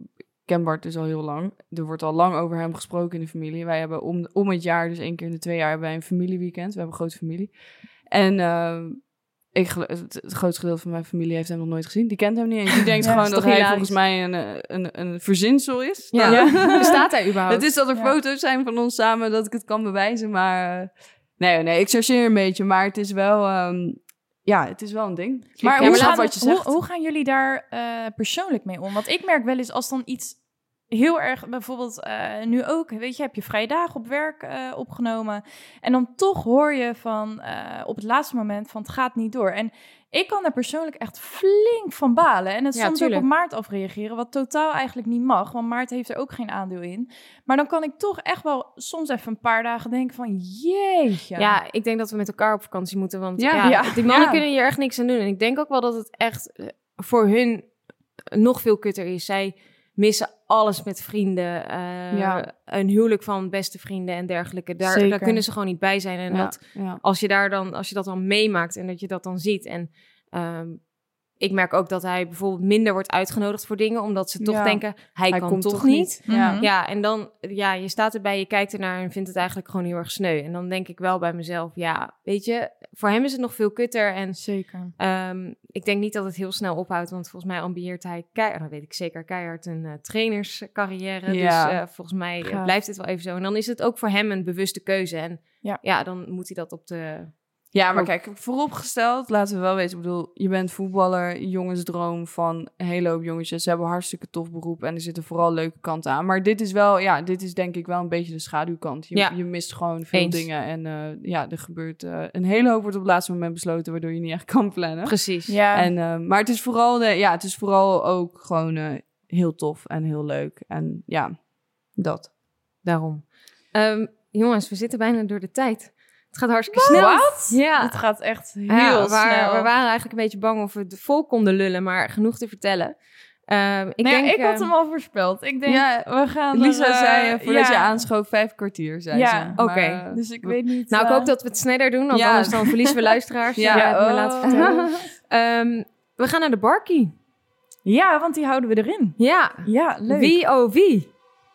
Ik ken Bart dus al heel lang. Er wordt al lang over hem gesproken in de familie. Wij hebben om, om het jaar, dus één keer in de twee jaar, hebben wij een familieweekend. We hebben een grote familie. En uh, ik, het, het grootste gedeelte van mijn familie heeft hem nog nooit gezien. Die kent hem niet eens. Die denkt Ja, gewoon is dat toch hij hilarisch. volgens mij een, een, een verzinsel is. Ja. Nou, Bestaat hij überhaupt? het is dat er Ja. foto's zijn van ons samen, dat ik het kan bewijzen. Maar uh, nee, nee, ik chargeer een beetje. Maar het is wel... Um, Ja, het is wel een ding. Maar, Ja, hoe maar snap laten wat je hoe, zegt. hoe gaan jullie daar uh, persoonlijk mee om? Want ik merk wel eens als dan iets heel erg, bijvoorbeeld uh, nu ook, weet je, heb je vrije dagen op werk uh, opgenomen. En dan toch hoor je van uh, op het laatste moment van het gaat niet door. En ik kan daar persoonlijk echt flink van balen. En het Ja, soms tuurlijk. ook op Maart afreageren, wat totaal eigenlijk niet mag. Want Maart heeft er ook geen aandeel in. Maar dan kan ik toch echt wel soms even een paar dagen denken van jeetje. Ja, ik denk dat we met elkaar op vakantie moeten. Want Ja. ja, Ja. die mannen Ja. kunnen hier echt niks aan doen. En ik denk ook wel dat het echt uh, voor hun nog veel kutter is. Zij missen alles met vrienden. Uh, Ja. Een huwelijk van beste vrienden en dergelijke. Daar, Zeker. daar kunnen ze gewoon niet bij zijn. En Ja, dat, ja. als je daar dan, als je dat dan meemaakt en dat je dat dan ziet. En um, ik merk ook dat hij bijvoorbeeld minder wordt uitgenodigd voor dingen, omdat ze toch Ja. denken, hij, Hij kan komt toch toch niet. niet. Mhm. Ja. Ja, en dan, ja, je staat erbij, je kijkt ernaar en vindt het eigenlijk gewoon heel erg sneu. En dan denk ik wel bij mezelf, ja, weet je, voor hem is het nog veel kutter. En Zeker. um, ik denk niet dat het heel snel ophoudt, want volgens mij ambieert hij keihard, dat weet ik zeker, keihard een uh, trainerscarrière. Ja. Dus uh, volgens mij uh, Gaaf. blijft dit wel even zo. En dan is het ook voor hem een bewuste keuze. En Ja. ja, dan moet hij dat op de... Ja, maar Ook- kijk, vooropgesteld, laten we wel weten. Ik bedoel, je bent voetballer, jongensdroom van een hele hoop jongetjes. Ze hebben een hartstikke tof beroep en er zitten vooral leuke kanten aan. Maar dit is wel, ja, dit is denk ik wel een beetje de schaduwkant. Je, Ja. je mist gewoon veel Eens. dingen. En uh, ja, er gebeurt uh, een hele hoop wordt op het laatste moment besloten, waardoor je niet echt kan plannen. Precies. Ja. En, uh, maar het is vooral, de, ja, het is vooral ook gewoon uh, heel tof en heel leuk. En ja, dat. Daarom. Um, jongens, we zitten bijna door de tijd. Het gaat hartstikke snel. Wat? Ja. Het gaat echt heel Ja, we, waren, snel. we waren eigenlijk een beetje bang of we het vol konden lullen, maar genoeg te vertellen. Um, ik Nou ja, denk, ik had uh, hem al voorspeld. Ik denk, Ja, we gaan Lisa er, uh, zei, uh, voordat ja. je aanschoof, vijf kwartier, zei Ja, ze. oké. Maar, uh, Dus ik weet niet... Nou, ik uh, hoop dat we het sneller doen, want Ja. anders dan verliezen we luisteraars. Ja. Ja, heb ik me oh. laten vertellen. Um, we gaan naar de barkie. Ja, want die houden we erin. Ja, Ja, leuk. wie oh wie?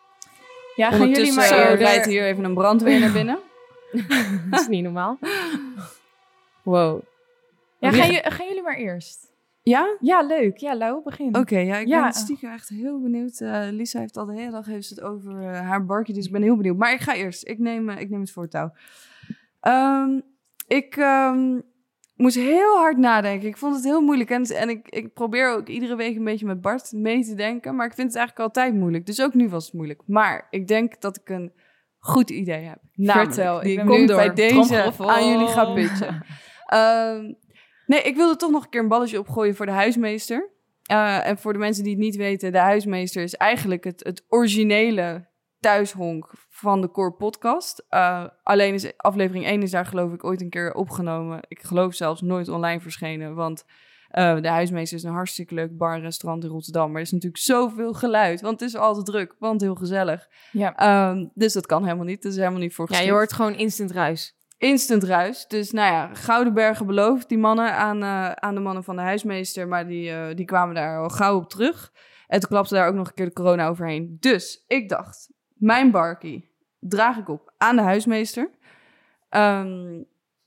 Ja, gaan jullie Ondertussen maar uh, eerder. rijdt hier even een brandweer naar binnen. Dat is niet normaal. Wow. Ja, Wie- gaan, ju- gaan jullie maar eerst. Ja? Ja, leuk. Ja, Lau, begin. Oké, ja, ik Ja. ben stiekem echt heel benieuwd. Uh, Lisa heeft al de hele dag heeft het over uh, haar barkie, dus ik ben heel benieuwd. Maar ik ga eerst. Ik neem, uh, ik neem het voortouw. Um, ik um, moest heel hard nadenken. Ik vond het heel moeilijk. En, en ik, ik probeer ook iedere week een beetje met Bart mee te denken. Maar ik vind het eigenlijk altijd moeilijk. Dus ook nu was het moeilijk. Maar ik denk dat ik een goed idee heb. Namelijk, Vertel, die ik ik ben nu door. bij deze Tromgeroffel. aan jullie ga pitchen. Um, nee, ik wilde toch nog een keer een balletje opgooien voor de huismeester. Uh, en voor de mensen die het niet weten, de huismeester is eigenlijk het, het originele thuishonk van de Core podcast. Uh, alleen is aflevering één is daar geloof ik ooit een keer opgenomen. Ik geloof zelfs nooit online verschenen, want uh, de huismeester is een hartstikke leuk bar en restaurant in Rotterdam. Maar er is natuurlijk zoveel geluid, want het is altijd druk, want heel gezellig. Ja. Um, dus dat kan helemaal niet. Dat is helemaal niet voor Ja, geschikt. je hoort gewoon instant ruis. Instant ruis. Dus nou ja, Gouden Bergen beloofd die mannen aan, uh, aan de mannen van de huismeester. Maar die, uh, die kwamen daar al gauw op terug. En toen klapte daar ook nog een keer de corona overheen. Dus ik dacht, mijn barkie draag ik op aan de huismeester. Um,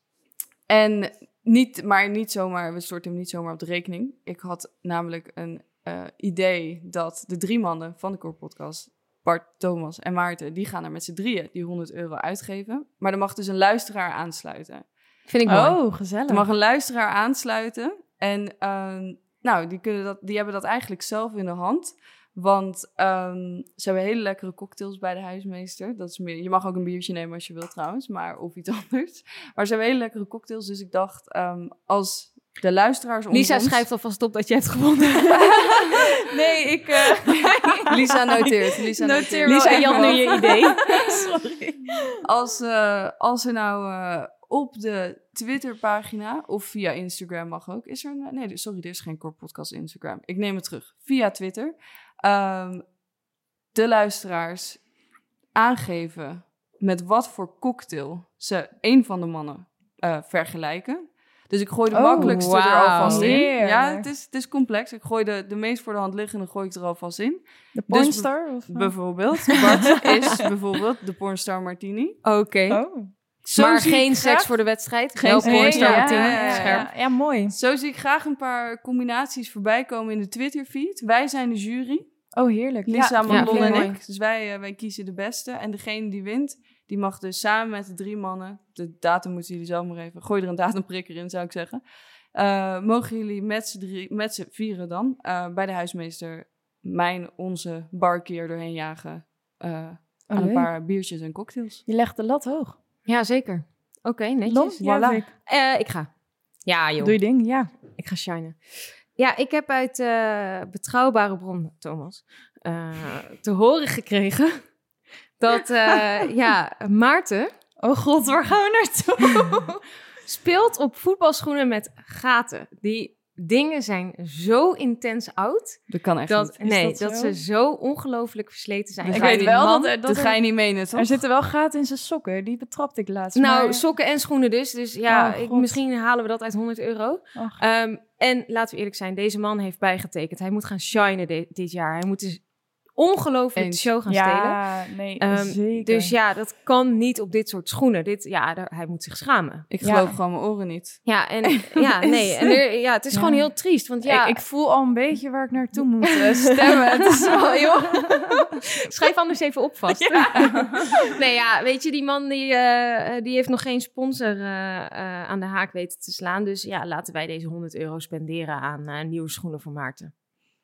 en niet, maar niet zomaar, we storten hem niet zomaar op de rekening. Ik had namelijk een uh, idee dat de drie mannen van de Core Podcast, Bart, Thomas en Maarten, die gaan er met z'n drieën die honderd euro uitgeven. Maar er mag dus een luisteraar aansluiten. Vind ik mooi. Oh, gezellig. Er mag een luisteraar aansluiten. En um, nou, die, kunnen dat, die hebben dat eigenlijk zelf in de hand. Want um, ze hebben hele lekkere cocktails bij de huismeester. Dat is meer, je mag ook een biertje nemen als je wilt trouwens, maar of iets anders. Maar ze hebben hele lekkere cocktails. Dus ik dacht, um, als de luisteraars... Lisa ons... schrijft alvast op dat je hebt gewonnen. Nee, ik... Uh... Lisa noteert. Lisa Noteer noteert. wel Lisa, echt je had nu wel. je idee. Sorry. Als, uh, als er nou uh, op de Twitterpagina of via Instagram mag ook. Is er een... Nee, sorry, er is geen Core Podcast Instagram. Ik neem het terug. Via Twitter. Um, de luisteraars aangeven met wat voor cocktail ze een van de mannen uh, vergelijken. Dus ik gooi de Oh, makkelijkste er wauw. alvast in. Heerlijk. Ja, het is, het is complex. Ik gooi de, de meest voor de hand liggende gooi ik er alvast in. De pornstar? Of, uh? Bijvoorbeeld. Bart is bijvoorbeeld de pornstar Martini. Oké. Okay. Oh. Zo Maar zie ik geen graag- seks voor de wedstrijd. Geen Wel seks. pornstar Nee, ja, Martini. ja, ja, ja. Scherp. Ja, ja, mooi. Zo zie ik graag een paar combinaties voorbij komen in de Twitter-feed. Wij zijn de jury. Oh, heerlijk. Lisa, ja, Manon ja, en mooi. ik. Dus wij, uh, wij kiezen de beste. En degene die wint, die mag dus samen met de drie mannen... De datum moeten jullie zelf maar even... Gooi er een datumprikker in, zou ik zeggen. Uh, mogen jullie met z'n drie, met z'n vieren dan... Uh, bij de huismeester mijn, onze barkeer doorheen jagen... Uh, Oh, aan een leuk. paar biertjes en cocktails. Je legt de lat hoog. Ja, zeker. Oké, okay, netjes. Lon? Ja, Voilà. Vic. Uh, ik ga. Ja, joh. Doe je ding, ja. Ik ga shinen. Ja, ik heb uit uh, betrouwbare bron, Thomas, uh, te horen gekregen dat uh, ja, Maarten... Oh god, waar gaan we naartoe? speelt op voetbalschoenen met gaten. Die dingen zijn zo intens oud. Dat kan echt Dat, niet. nee, dat dat, zo? ze zo ongelooflijk versleten zijn. Dat Ik ga je weet niet- wel man, dat er- dat dat er- ga je niet menen, toch? Er zitten wel gaten in zijn sokken. Die betrapte ik laatst. Nou, maar... sokken en schoenen dus. Dus ja, Oh, ik, God. misschien halen we dat uit honderd euro. Ach. Um, en laten we eerlijk zijn, deze man heeft bijgetekend. Hij moet gaan shinen de- dit jaar. Hij moet dus ongelooflijk de Eens. show gaan stelen. Ja, nee, Um, zeker. Dus ja, dat kan niet op dit soort schoenen. Dit, ja, daar, hij moet zich schamen. Ik Ja. geloof gewoon mijn oren niet. Ja, en ja, nee. En er, ja, het is Ja. gewoon heel triest. Want ja, ik, ik voel al een beetje waar ik naartoe moet uh, stemmen. Het is wel, joh. schrijf anders even op vast. Nee, ja, weet je, die man die, uh, die heeft nog geen sponsor uh, uh, aan de haak weten te slaan. Dus ja, laten wij deze honderd euro spenderen aan uh, nieuwe schoenen voor Maarten.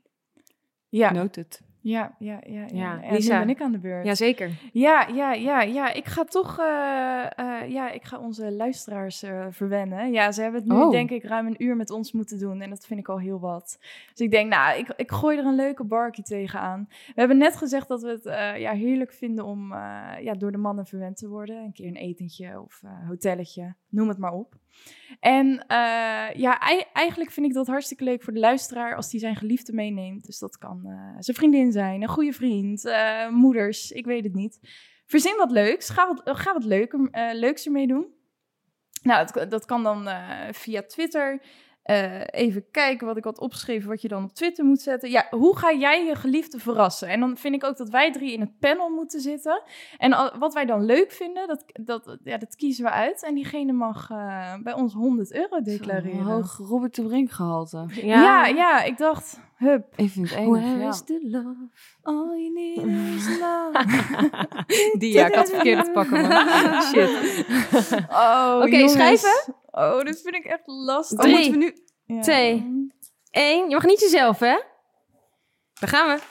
Ja, Noted. ja, ja, ja. ja. Ja, ja Lisa. nu ben ik aan de beurt. Jazeker. Ja, ja, ja, ja. Ik ga toch, uh, uh, ja, ik ga onze luisteraars uh, verwennen. Ja, ze hebben het nu Oh. denk ik ruim een uur met ons moeten doen en dat vind ik al heel wat. Dus ik denk, nou, ik, ik gooi er een leuke barkie tegenaan. We hebben net gezegd dat we het uh, ja, heerlijk vinden om uh, ja, door de mannen verwend te worden. Een keer een etentje of uh, hotelletje, noem het maar op. En uh, ja, ei- eigenlijk vind ik dat hartstikke leuk voor de luisteraar als die zijn geliefde meeneemt. Dus dat kan uh, zijn vriendin zijn, een goede vriend, uh, moeders, ik weet het niet. Verzin wat leuks, ga wat, ga wat leuker, uh, leuks ermee doen. Nou, dat, dat kan dan uh, via Twitter. Uh, even kijken wat ik had opgeschreven, wat je dan op Twitter moet zetten. Ja, hoe ga jij je geliefde verrassen? En dan vind ik ook dat wij drie in het panel moeten zitten. En al, wat wij dan leuk vinden, dat, dat, ja, dat kiezen we uit. En diegene mag uh, bij ons honderd euro declareren. Een hoog Robert de Brink gehalte. Ja, ja, ja, ik dacht, hup. Ik vind het enig, Where ja. is the love? All you need is love. Die, ja, ik had het verkeerd te pakken, man. Shit. Oh, Oké, jongens. schrijven? Oh, dit vind ik echt lastig. Drie. Oh, moeten we nu... Ja. Twee. Eén. Je mag niet jezelf, hè? Daar gaan we.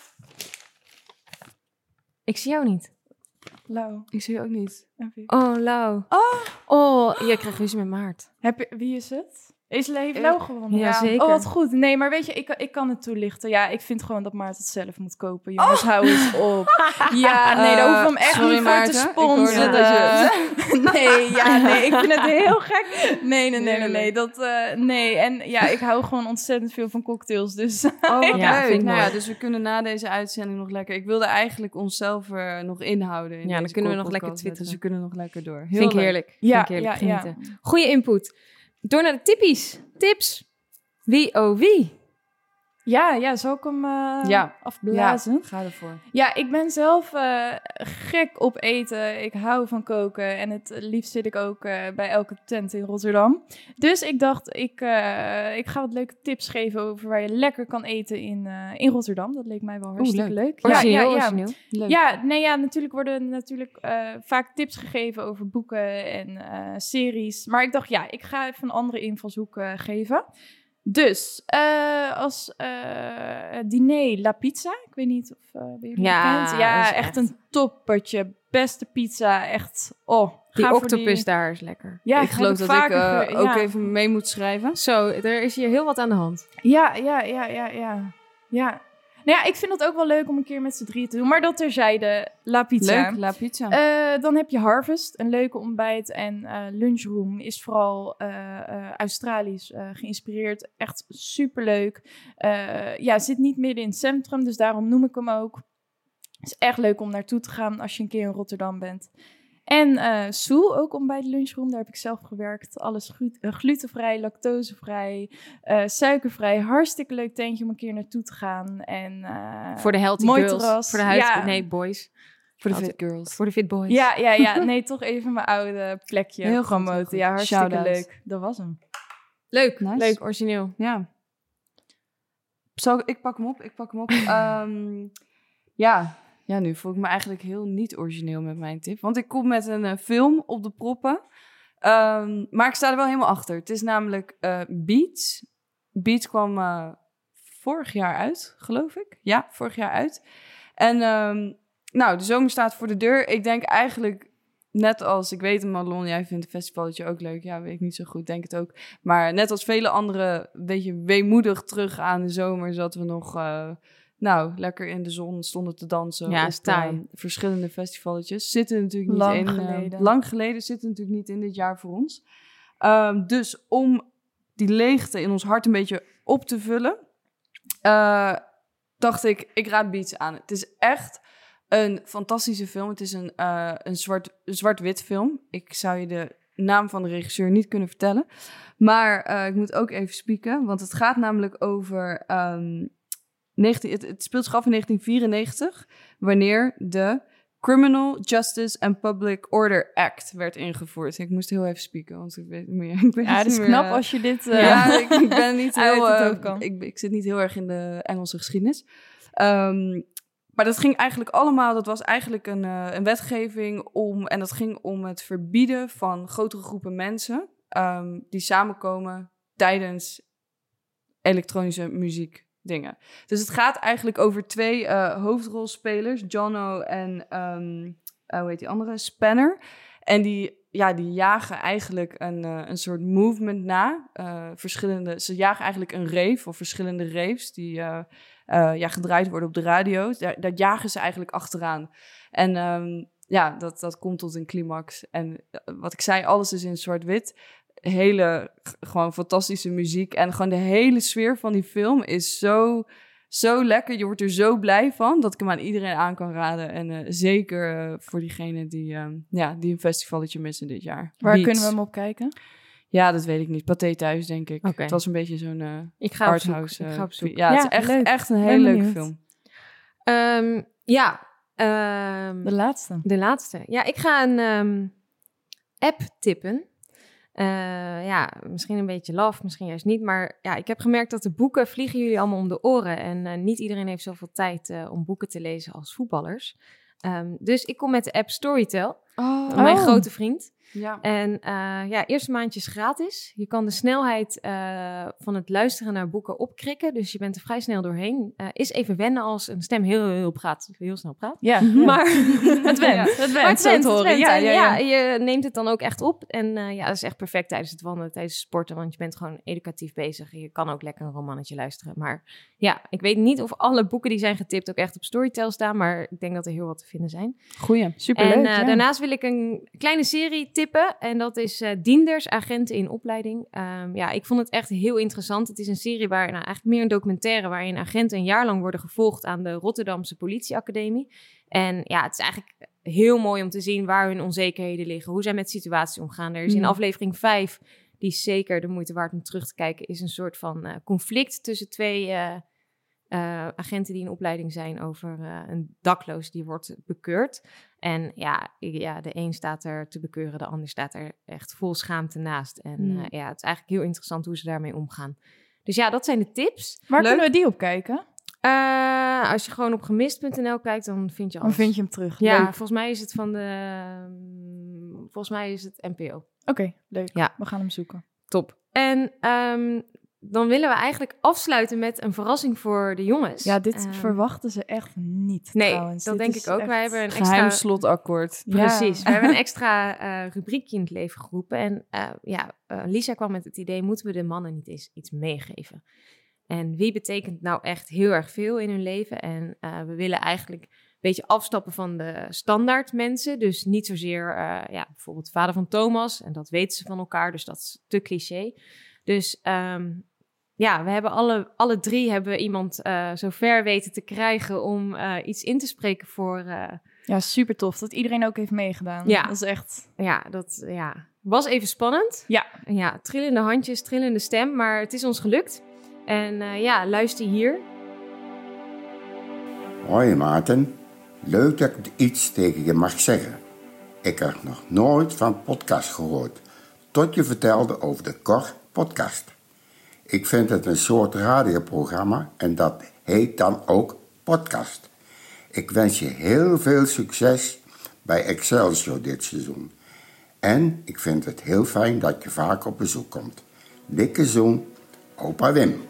Ik zie jou niet. Lau. Ik zie je ook niet. Even. Oh, Lau. Oh. Oh, je krijgt ruzie met Maart. Heb je, wie is het? Is heeft Eh, Lau gewonnen? ja, zeker. Oh, wat goed. Nee, maar weet je, ik, ik kan het toelichten. Ja, ik vind gewoon dat Maarten het zelf moet kopen. Jongens, hou eens op. Ja, nee, daar hoeven we hem echt Sorry, niet voor Maarten. te Ik hoorde sponsoren. dat je- nee, ja, nee, ik vind het heel gek. Nee, nee, nee, nee, nee. Heerlijk. Dat, eh, nee, en ja, ik hou gewoon ontzettend veel van cocktails. Dus Oh, wat Ja, leuk. vind ik Nou ja, mooi. dus we kunnen na deze uitzending nog lekker... Ik wilde eigenlijk onszelf er nog inhouden. In Ja, dan deze kunnen we nog podcast, lekker Dus we twitteren. kunnen nog lekker door. Heel Vind ik leuk. heerlijk. ja, Vind ik heerlijk. ja, ja. Genieten. Goeie input. Door naar de tippies. Tips. Wie oh wie? Ja, ja, zal ik hem uh, Ja. afblazen? Ja, ga ervoor. Ja, ik ben zelf uh, gek op eten. Ik hou van koken. En het liefst zit ik ook uh, bij elke tent in Rotterdam. Dus ik dacht, ik, uh, ik ga wat leuke tips geven over waar je lekker kan eten in, uh, in Rotterdam. Dat leek mij wel hartstikke leuk. leuk. Origineel, ja, ja, ja. origineel. Leuk. Ja, nee, ja, natuurlijk worden natuurlijk uh, vaak tips gegeven over boeken en uh, series. Maar ik dacht, ja, ik ga even een andere invalshoek uh, geven. Dus, uh, als uh, diner La Pizza. Ik weet niet of uh, ben jullie Ja, bekend? dat Ja, is echt, echt een toppertje. Beste pizza, echt. Oh, Die ga voor octopus die... daar is lekker. Ja, ik geloof heb dat ik vaker uh, ge- ook ja. even mee moet schrijven. Zo, er is hier heel wat aan de hand. Ja, ja, ja, ja, ja. Ja. Nou ja, ik vind het ook wel leuk om een keer met z'n drieën te doen. Maar dat terzijde, La Pizza. Leuk, La Pizza. Uh, dan heb je Harvest, een leuke ontbijt. En uh, Lunchroom is vooral uh, uh, Australisch uh, geïnspireerd. Echt superleuk. Uh, ja, zit niet midden in het centrum, dus daarom noem ik hem ook. Het is echt leuk om naartoe te gaan als je een keer in Rotterdam bent. En uh, Soe, ook om bij de Lunchroom, daar heb ik zelf gewerkt. Alles glu- uh, glutenvrij, lactosevrij, uh, suikervrij. Hartstikke leuk tentje om een keer naartoe te gaan. En, uh, Voor de healthy mooi girls. terras. Voor de huid... Ja. Nee, boys. voor de altijd- fit girls. Voor de fit boys. Ja, ja, ja. Nee, toch even mijn oude plekje Heel goed, promoten. heel goed. Ja, hartstikke Shout-out. leuk. Dat was hem. Leuk, Nice. leuk, origineel. Ja. Zal ik, ik pak hem op, ik pak hem op. um, ja. ja, nu voel ik me eigenlijk heel niet origineel met mijn tip. Want ik kom met een uh, film op de proppen. Um, maar ik sta er wel helemaal achter. Het is namelijk uh, Beats. Beats kwam uh, vorig jaar uit, geloof ik. Ja, vorig jaar uit. En um, nou, de zomer staat voor de deur. Ik denk eigenlijk... Net als, ik weet, Madelon, jij vindt het festivalletje ook leuk. Ja, weet ik niet zo goed, denk het ook. Maar net als vele andere, een beetje weemoedig terug aan de zomer... zaten we nog, uh, nou, lekker in de zon stonden te dansen. Ja, op saai. uh, verschillende festivalletjes. Zitten natuurlijk niet Lang in... geleden. Uh, lang geleden, zitten natuurlijk niet in dit jaar voor ons. Um, dus om die leegte in ons hart een beetje op te vullen... Uh, dacht ik, ik raad Beats aan. Het is echt... een fantastische film. Het is een, uh, een zwart, zwart-wit film. Ik zou je de naam van de regisseur niet kunnen vertellen. Maar uh, ik moet ook even spieken. Want het gaat namelijk over... Um, negentien, het, het speelt zich af in negentien vierennegentig. Wanneer de Criminal Justice and Public Order Act werd ingevoerd. Ik moest heel even spieken. Want ik weet niet meer. Ik weet Ja, het is niet knap meer, uh, als je dit... Uh, ja, ik, ik ben niet uit heel... het Uh, hoofd kan. ik, ik zit niet heel erg in de Engelse geschiedenis. Um, Maar dat ging eigenlijk allemaal, dat was eigenlijk een, uh, een wetgeving om, en dat ging om het verbieden van grotere groepen mensen um, die samenkomen tijdens elektronische muziekdingen. Dus het gaat eigenlijk over twee uh, hoofdrolspelers, Jono en, um, uh, hoe heet die andere, Spanner. En die, ja, die jagen eigenlijk een, uh, een soort movement na. Uh, verschillende, ze jagen eigenlijk een rave of verschillende raves die... Uh, Uh, ja, gedraaid worden op de radio. Daar, daar jagen ze eigenlijk achteraan. En um, ja, dat, dat komt tot een climax. En uh, wat ik zei, alles is in zwart-wit. Hele, g- gewoon fantastische muziek. En gewoon de hele sfeer van die film is zo, zo lekker. Je wordt er zo blij van, dat ik hem aan iedereen aan kan raden. En uh, zeker uh, voor diegenen die, um, ja, die een festivalletje missen dit jaar. Waar Beats. kunnen we hem op kijken? Ja, dat weet ik niet. Pathé thuis, denk ik. Oké. Het was een beetje zo'n uh, Ik ga op zoek. arthouse. Ik uh, ga op zoek. Ja, het Ja, is echt, leuk. echt een Ben hele leuke benieuwd. film. Um, ja. Um, De laatste. De laatste. Ja, ik ga een um, app tippen. Uh, ja, misschien een beetje laf, misschien juist niet. Maar ja, ik heb gemerkt dat de boeken vliegen jullie allemaal om de oren. En uh, niet iedereen heeft zoveel tijd uh, om boeken te lezen als voetballers. Um, dus ik kom met de app Storytel. Oh. Mijn Oh. grote vriend. Ja. En uh, ja, eerste maandje is gratis. Je kan de snelheid uh, van het luisteren naar boeken opkrikken. Dus je bent er vrij snel doorheen. Uh, is even wennen als een stem heel, heel, praat, heel snel praat. Ja, maar het went. Het went, het went, het went. Ja, ja, ja. ja, je neemt het dan ook echt op. En uh, ja, dat is echt perfect tijdens het wandelen, tijdens het sporten. Want je bent gewoon educatief bezig. Je kan ook lekker een romannetje luisteren. Maar ja, ik weet niet of alle boeken die zijn getipt ook echt op Storytel staan. Maar ik denk dat er heel wat te vinden zijn. Goeie, superleuk. En uh, ja. daarnaast wil ik een kleine serie tippen. En dat is uh, Dienders, agenten in opleiding. Um, ja, ik vond het echt heel interessant. Het is een serie waar, nou, eigenlijk meer een documentaire, waarin agenten een jaar lang worden gevolgd aan de Rotterdamse politieacademie. En ja, het is eigenlijk heel mooi om te zien waar hun onzekerheden liggen. Hoe zij met situaties omgaan. Er is in aflevering vijf, die is zeker de moeite waard om terug te kijken, is een soort van uh, conflict tussen twee uh, uh, agenten die in opleiding zijn over uh, een dakloos die wordt bekeurd. En ja, ja, de een staat er te bekeuren, de ander staat er echt vol schaamte naast. En mm. uh, ja, het is eigenlijk heel interessant hoe ze daarmee omgaan. Dus ja, dat zijn de tips. Waar Leuk. kunnen we die op kijken? Uh, als je gewoon op gemist punt n l kijkt, dan vind je alles. Dan vind je hem terug. Ja, leuk. volgens mij is het van de... Um, volgens mij is het N P O. Oké, okay, leuk. Ja. We gaan hem zoeken. Top. En um, dan willen we eigenlijk afsluiten met een verrassing voor de jongens. Ja, dit um, verwachten ze echt niet, Nee, trouwens. dat dit denk ik ook. Wij hebben een geheim extra... slotakkoord. Precies. Ja. We hebben een extra uh, rubriekje in het leven geroepen. En uh, ja, uh, Lisa kwam met het idee, moeten we de mannen niet eens iets meegeven? En wie betekent nou echt heel erg veel in hun leven? En uh, we willen eigenlijk een beetje afstappen van de standaard mensen. Dus niet zozeer, uh, ja, bijvoorbeeld vader van Thomas. En dat weten ze van elkaar, dus dat is te cliché. Dus um, ja, we hebben alle, alle drie hebben we iemand uh, zover weten te krijgen om uh, iets in te spreken voor... Uh, ja, super tof. Dat iedereen ook heeft meegedaan. Ja. Dat is echt... Ja, dat ja. was even spannend. Ja. Ja, trillende handjes, trillende stem, maar het is ons gelukt. En uh, ja, luister hier. Hoi Maarten, leuk dat ik iets tegen je mag zeggen. Ik heb nog nooit van podcast gehoord, tot je vertelde over de Cor podcast. Ik vind het een soort radioprogramma en dat heet dan ook podcast. Ik wens je heel veel succes bij Excelsior dit seizoen. En ik vind het heel fijn dat je vaak op bezoek komt. Dikke zoen, opa Wim.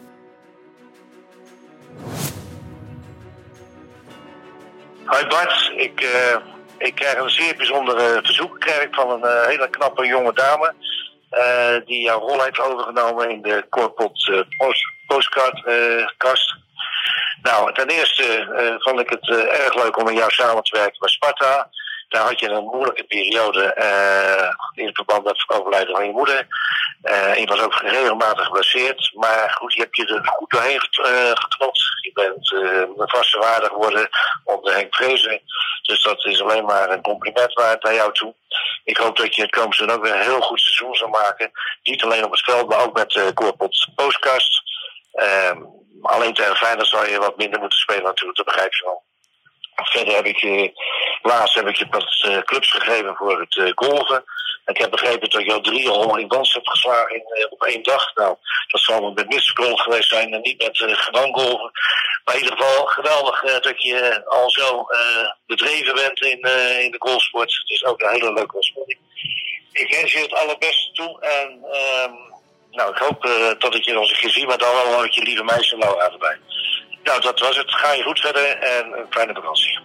Hoi Bart, ik, uh, ik krijg een zeer bijzonder uh, verzoek krijg ik van een uh, hele knappe jonge dame uh, die jouw rol heeft overgenomen in de Corpot uh, post, postcardkast. Uh, nou, ten eerste uh, vond ik het uh, erg leuk om met jou samen te werken bij Sparta. Daar had je een moeilijke periode uh, in verband met het overlijden van je moeder. Uh, je was ook regelmatig geblesseerd. Maar goed, je hebt je er goed doorheen uh, geknopt. Je bent uh, een vaste waarde geworden onder Henk Vrezen. Dus dat is alleen maar een compliment waard naar jou toe. Ik hoop dat je het komend seizoen ook weer een heel goed seizoen zal maken. Niet alleen op het veld, maar ook met de uh, Corpot Postcast. Uh, alleen tegen Feyenoord zal je wat minder moeten spelen natuurlijk, dat begrijp je wel. Verder heb ik je, laatst heb ik je wat uh, clubs gegeven voor het uh, golven. Ik heb begrepen dat je al drie Rolling Dons hebt geslagen in, uh, op één dag. Nou, dat zal met misgolf geweest zijn en niet met uh, gewoon golven. Maar in ieder geval geweldig uh, dat je uh, al zo uh, bedreven bent in, uh, in de golfsport. Het is ook een hele leuke ontspanning. Ik wens je het allerbeste toe en um, nou, ik hoop uh, dat ik je nog eens een keer zie, maar dan wel met je lieve meisje Laura erbij. Nou, dat was het. Ga je goed verder en een fijne vakantie.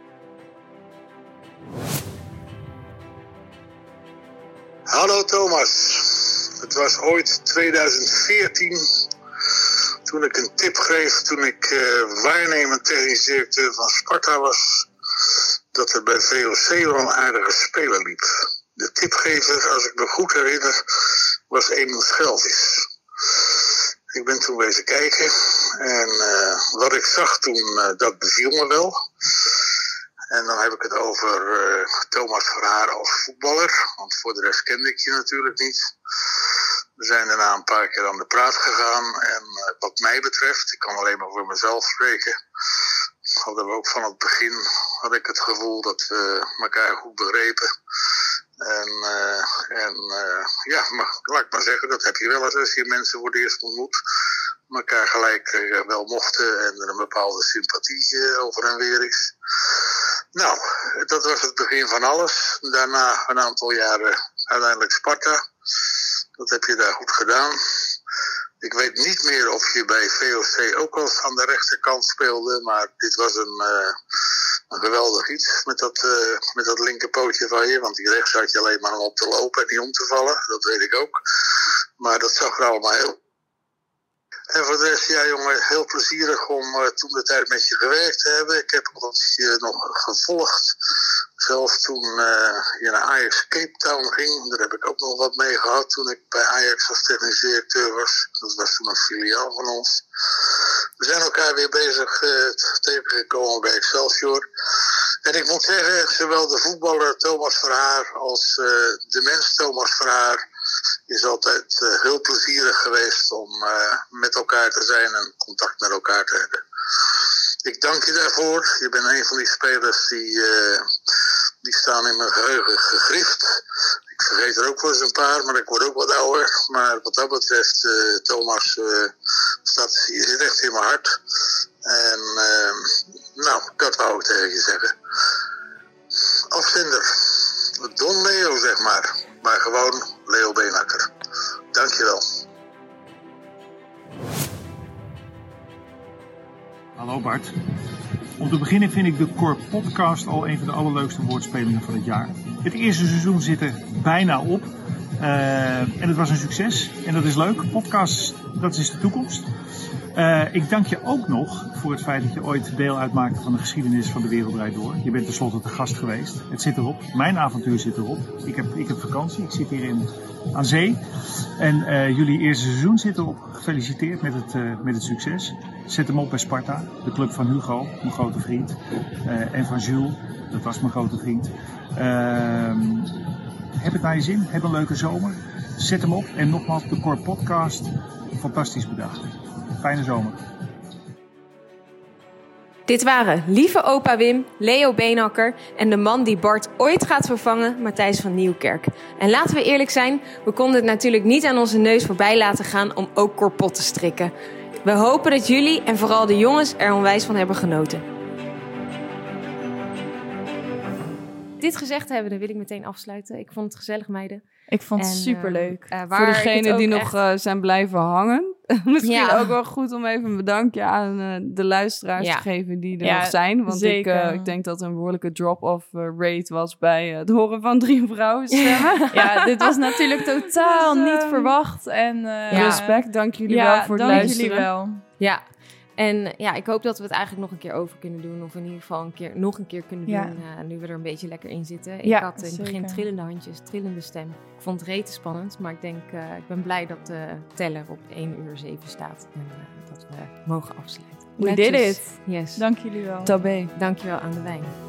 Hallo Thomas. Het was ooit tweeduizend veertien toen ik een tip kreeg toen ik uh, waarnemend technisch directeur van Sparta was, dat er bij V O C wel een aardige speler liep. De tipgever, als ik me goed herinner, was Emil Schelvis. Ik ben toen wezen kijken en uh, wat ik zag toen, uh, dat beviel me wel. En dan heb ik het over uh, Thomas Verhaar als voetballer, want voor de rest kende ik je natuurlijk niet. We zijn daarna een paar keer aan de praat gegaan en uh, wat mij betreft, ik kan alleen maar voor mezelf spreken, hadden we ook van het begin, had ik het gevoel dat we elkaar goed begrepen. En, uh, en uh, ja, maar, laat ik maar zeggen, dat heb je wel eens als je mensen voor het eerst ontmoet. Elkaar gelijk uh, wel mochten en er een bepaalde sympathie uh, over en weer is. Nou, dat was het begin van alles. Daarna een aantal jaren uiteindelijk Sparta. Dat heb je daar goed gedaan. Ik weet niet meer of je bij V O C ook al aan de rechterkant speelde. Maar dit was een, uh, een geweldig iets met dat, uh, met dat linkerpootje van je. Want die rechts had je alleen maar om op te lopen en niet om te vallen. Dat weet ik ook. Maar dat zag er allemaal heel... En voor de rest, ja jongen, heel plezierig om uh, toen de tijd met je gewerkt te hebben. Ik heb je nog gevolgd. Zelfs toen uh, je naar Ajax Cape Town ging. Daar heb ik ook nog wat mee gehad toen ik bij Ajax als technisch directeur was. Dat was toen een filiaal van ons. We zijn elkaar weer bezig uh, tegengekomen bij Excelsior. En ik moet zeggen, zowel de voetballer Thomas Verhaar als uh, de mens Thomas Verhaar is altijd uh, heel plezierig geweest om uh, met elkaar te zijn en contact met elkaar te hebben. Ik dank je daarvoor. Je bent een van die spelers die, uh, die staan in mijn geheugen gegrift. Ik vergeet er ook wel eens een paar, maar ik word ook wat ouder. Maar wat dat betreft, uh, Thomas, uh, staat, je zit echt in mijn hart. En uh, nou, dat wou ik tegen je zeggen. Afzender. Don Leo, zeg maar. Maar gewoon Leo Beenhakker. Dankjewel. Hallo Bart. Om te beginnen vind ik de Cor Podcast al een van de allerleukste woordspelingen van het jaar. Het eerste seizoen zit er bijna op. Uh, en het was een succes. En dat is leuk. Podcasts, dat is de toekomst. Uh, ik dank je ook nog voor het feit dat je ooit deel uitmaakte van de geschiedenis van De Wereld Draait Door. Je bent tenslotte te gast geweest. Het zit erop. Mijn avontuur zit erop. Ik heb, ik heb vakantie. Ik zit hier in, aan zee. En uh, jullie eerste seizoen zit erop. Gefeliciteerd met het, uh, met het succes. Zet hem op bij Sparta. De club van Hugo, mijn grote vriend. Uh, en van Jules, dat was mijn grote vriend. Uh, heb het naar je zin. Heb een leuke zomer. Zet hem op. En nogmaals, de Cor Podcast. Fantastisch bedacht. Fijne zomer. Dit waren lieve opa Wim, Leo Beenhakker en de man die Bart ooit gaat vervangen, Matthijs van Nieuwkerk. En laten we eerlijk zijn, we konden het natuurlijk niet aan onze neus voorbij laten gaan om ook korpot te strikken. We hopen dat jullie en vooral de jongens er onwijs van hebben genoten. Dit gezegd hebben, dan wil ik meteen afsluiten. Ik vond het gezellig, meiden. Ik vond het En, superleuk. Uh, Voor degenen die nog echt... uh, zijn blijven hangen. Misschien ja. ook wel goed om even een bedankje aan uh, de luisteraars ja. te geven die er ja, nog zijn. Want ik, uh, ik denk dat er een behoorlijke drop-off uh, rate was bij uh, het horen van drie vrouwen stemmen. Ja, dit was natuurlijk totaal dus, uh, niet verwacht. En, uh, ja. Respect, dank jullie ja, wel voor het dank luisteren. jullie wel. Ja. En ja, ik hoop dat we het eigenlijk nog een keer over kunnen doen. Of in ieder geval een keer, nog een keer kunnen ja. doen. Uh, nu we er een beetje lekker in zitten. Ja, ik had in het begin zeker. trillende handjes, trillende stem. Ik vond het rete spannend. Maar ik denk, uh, ik ben blij dat de teller op één uur zeven staat. En uh, dat we mogen afsluiten. We did it. Yes. Dank jullie wel. Tabé. Dankjewel aan de wijn.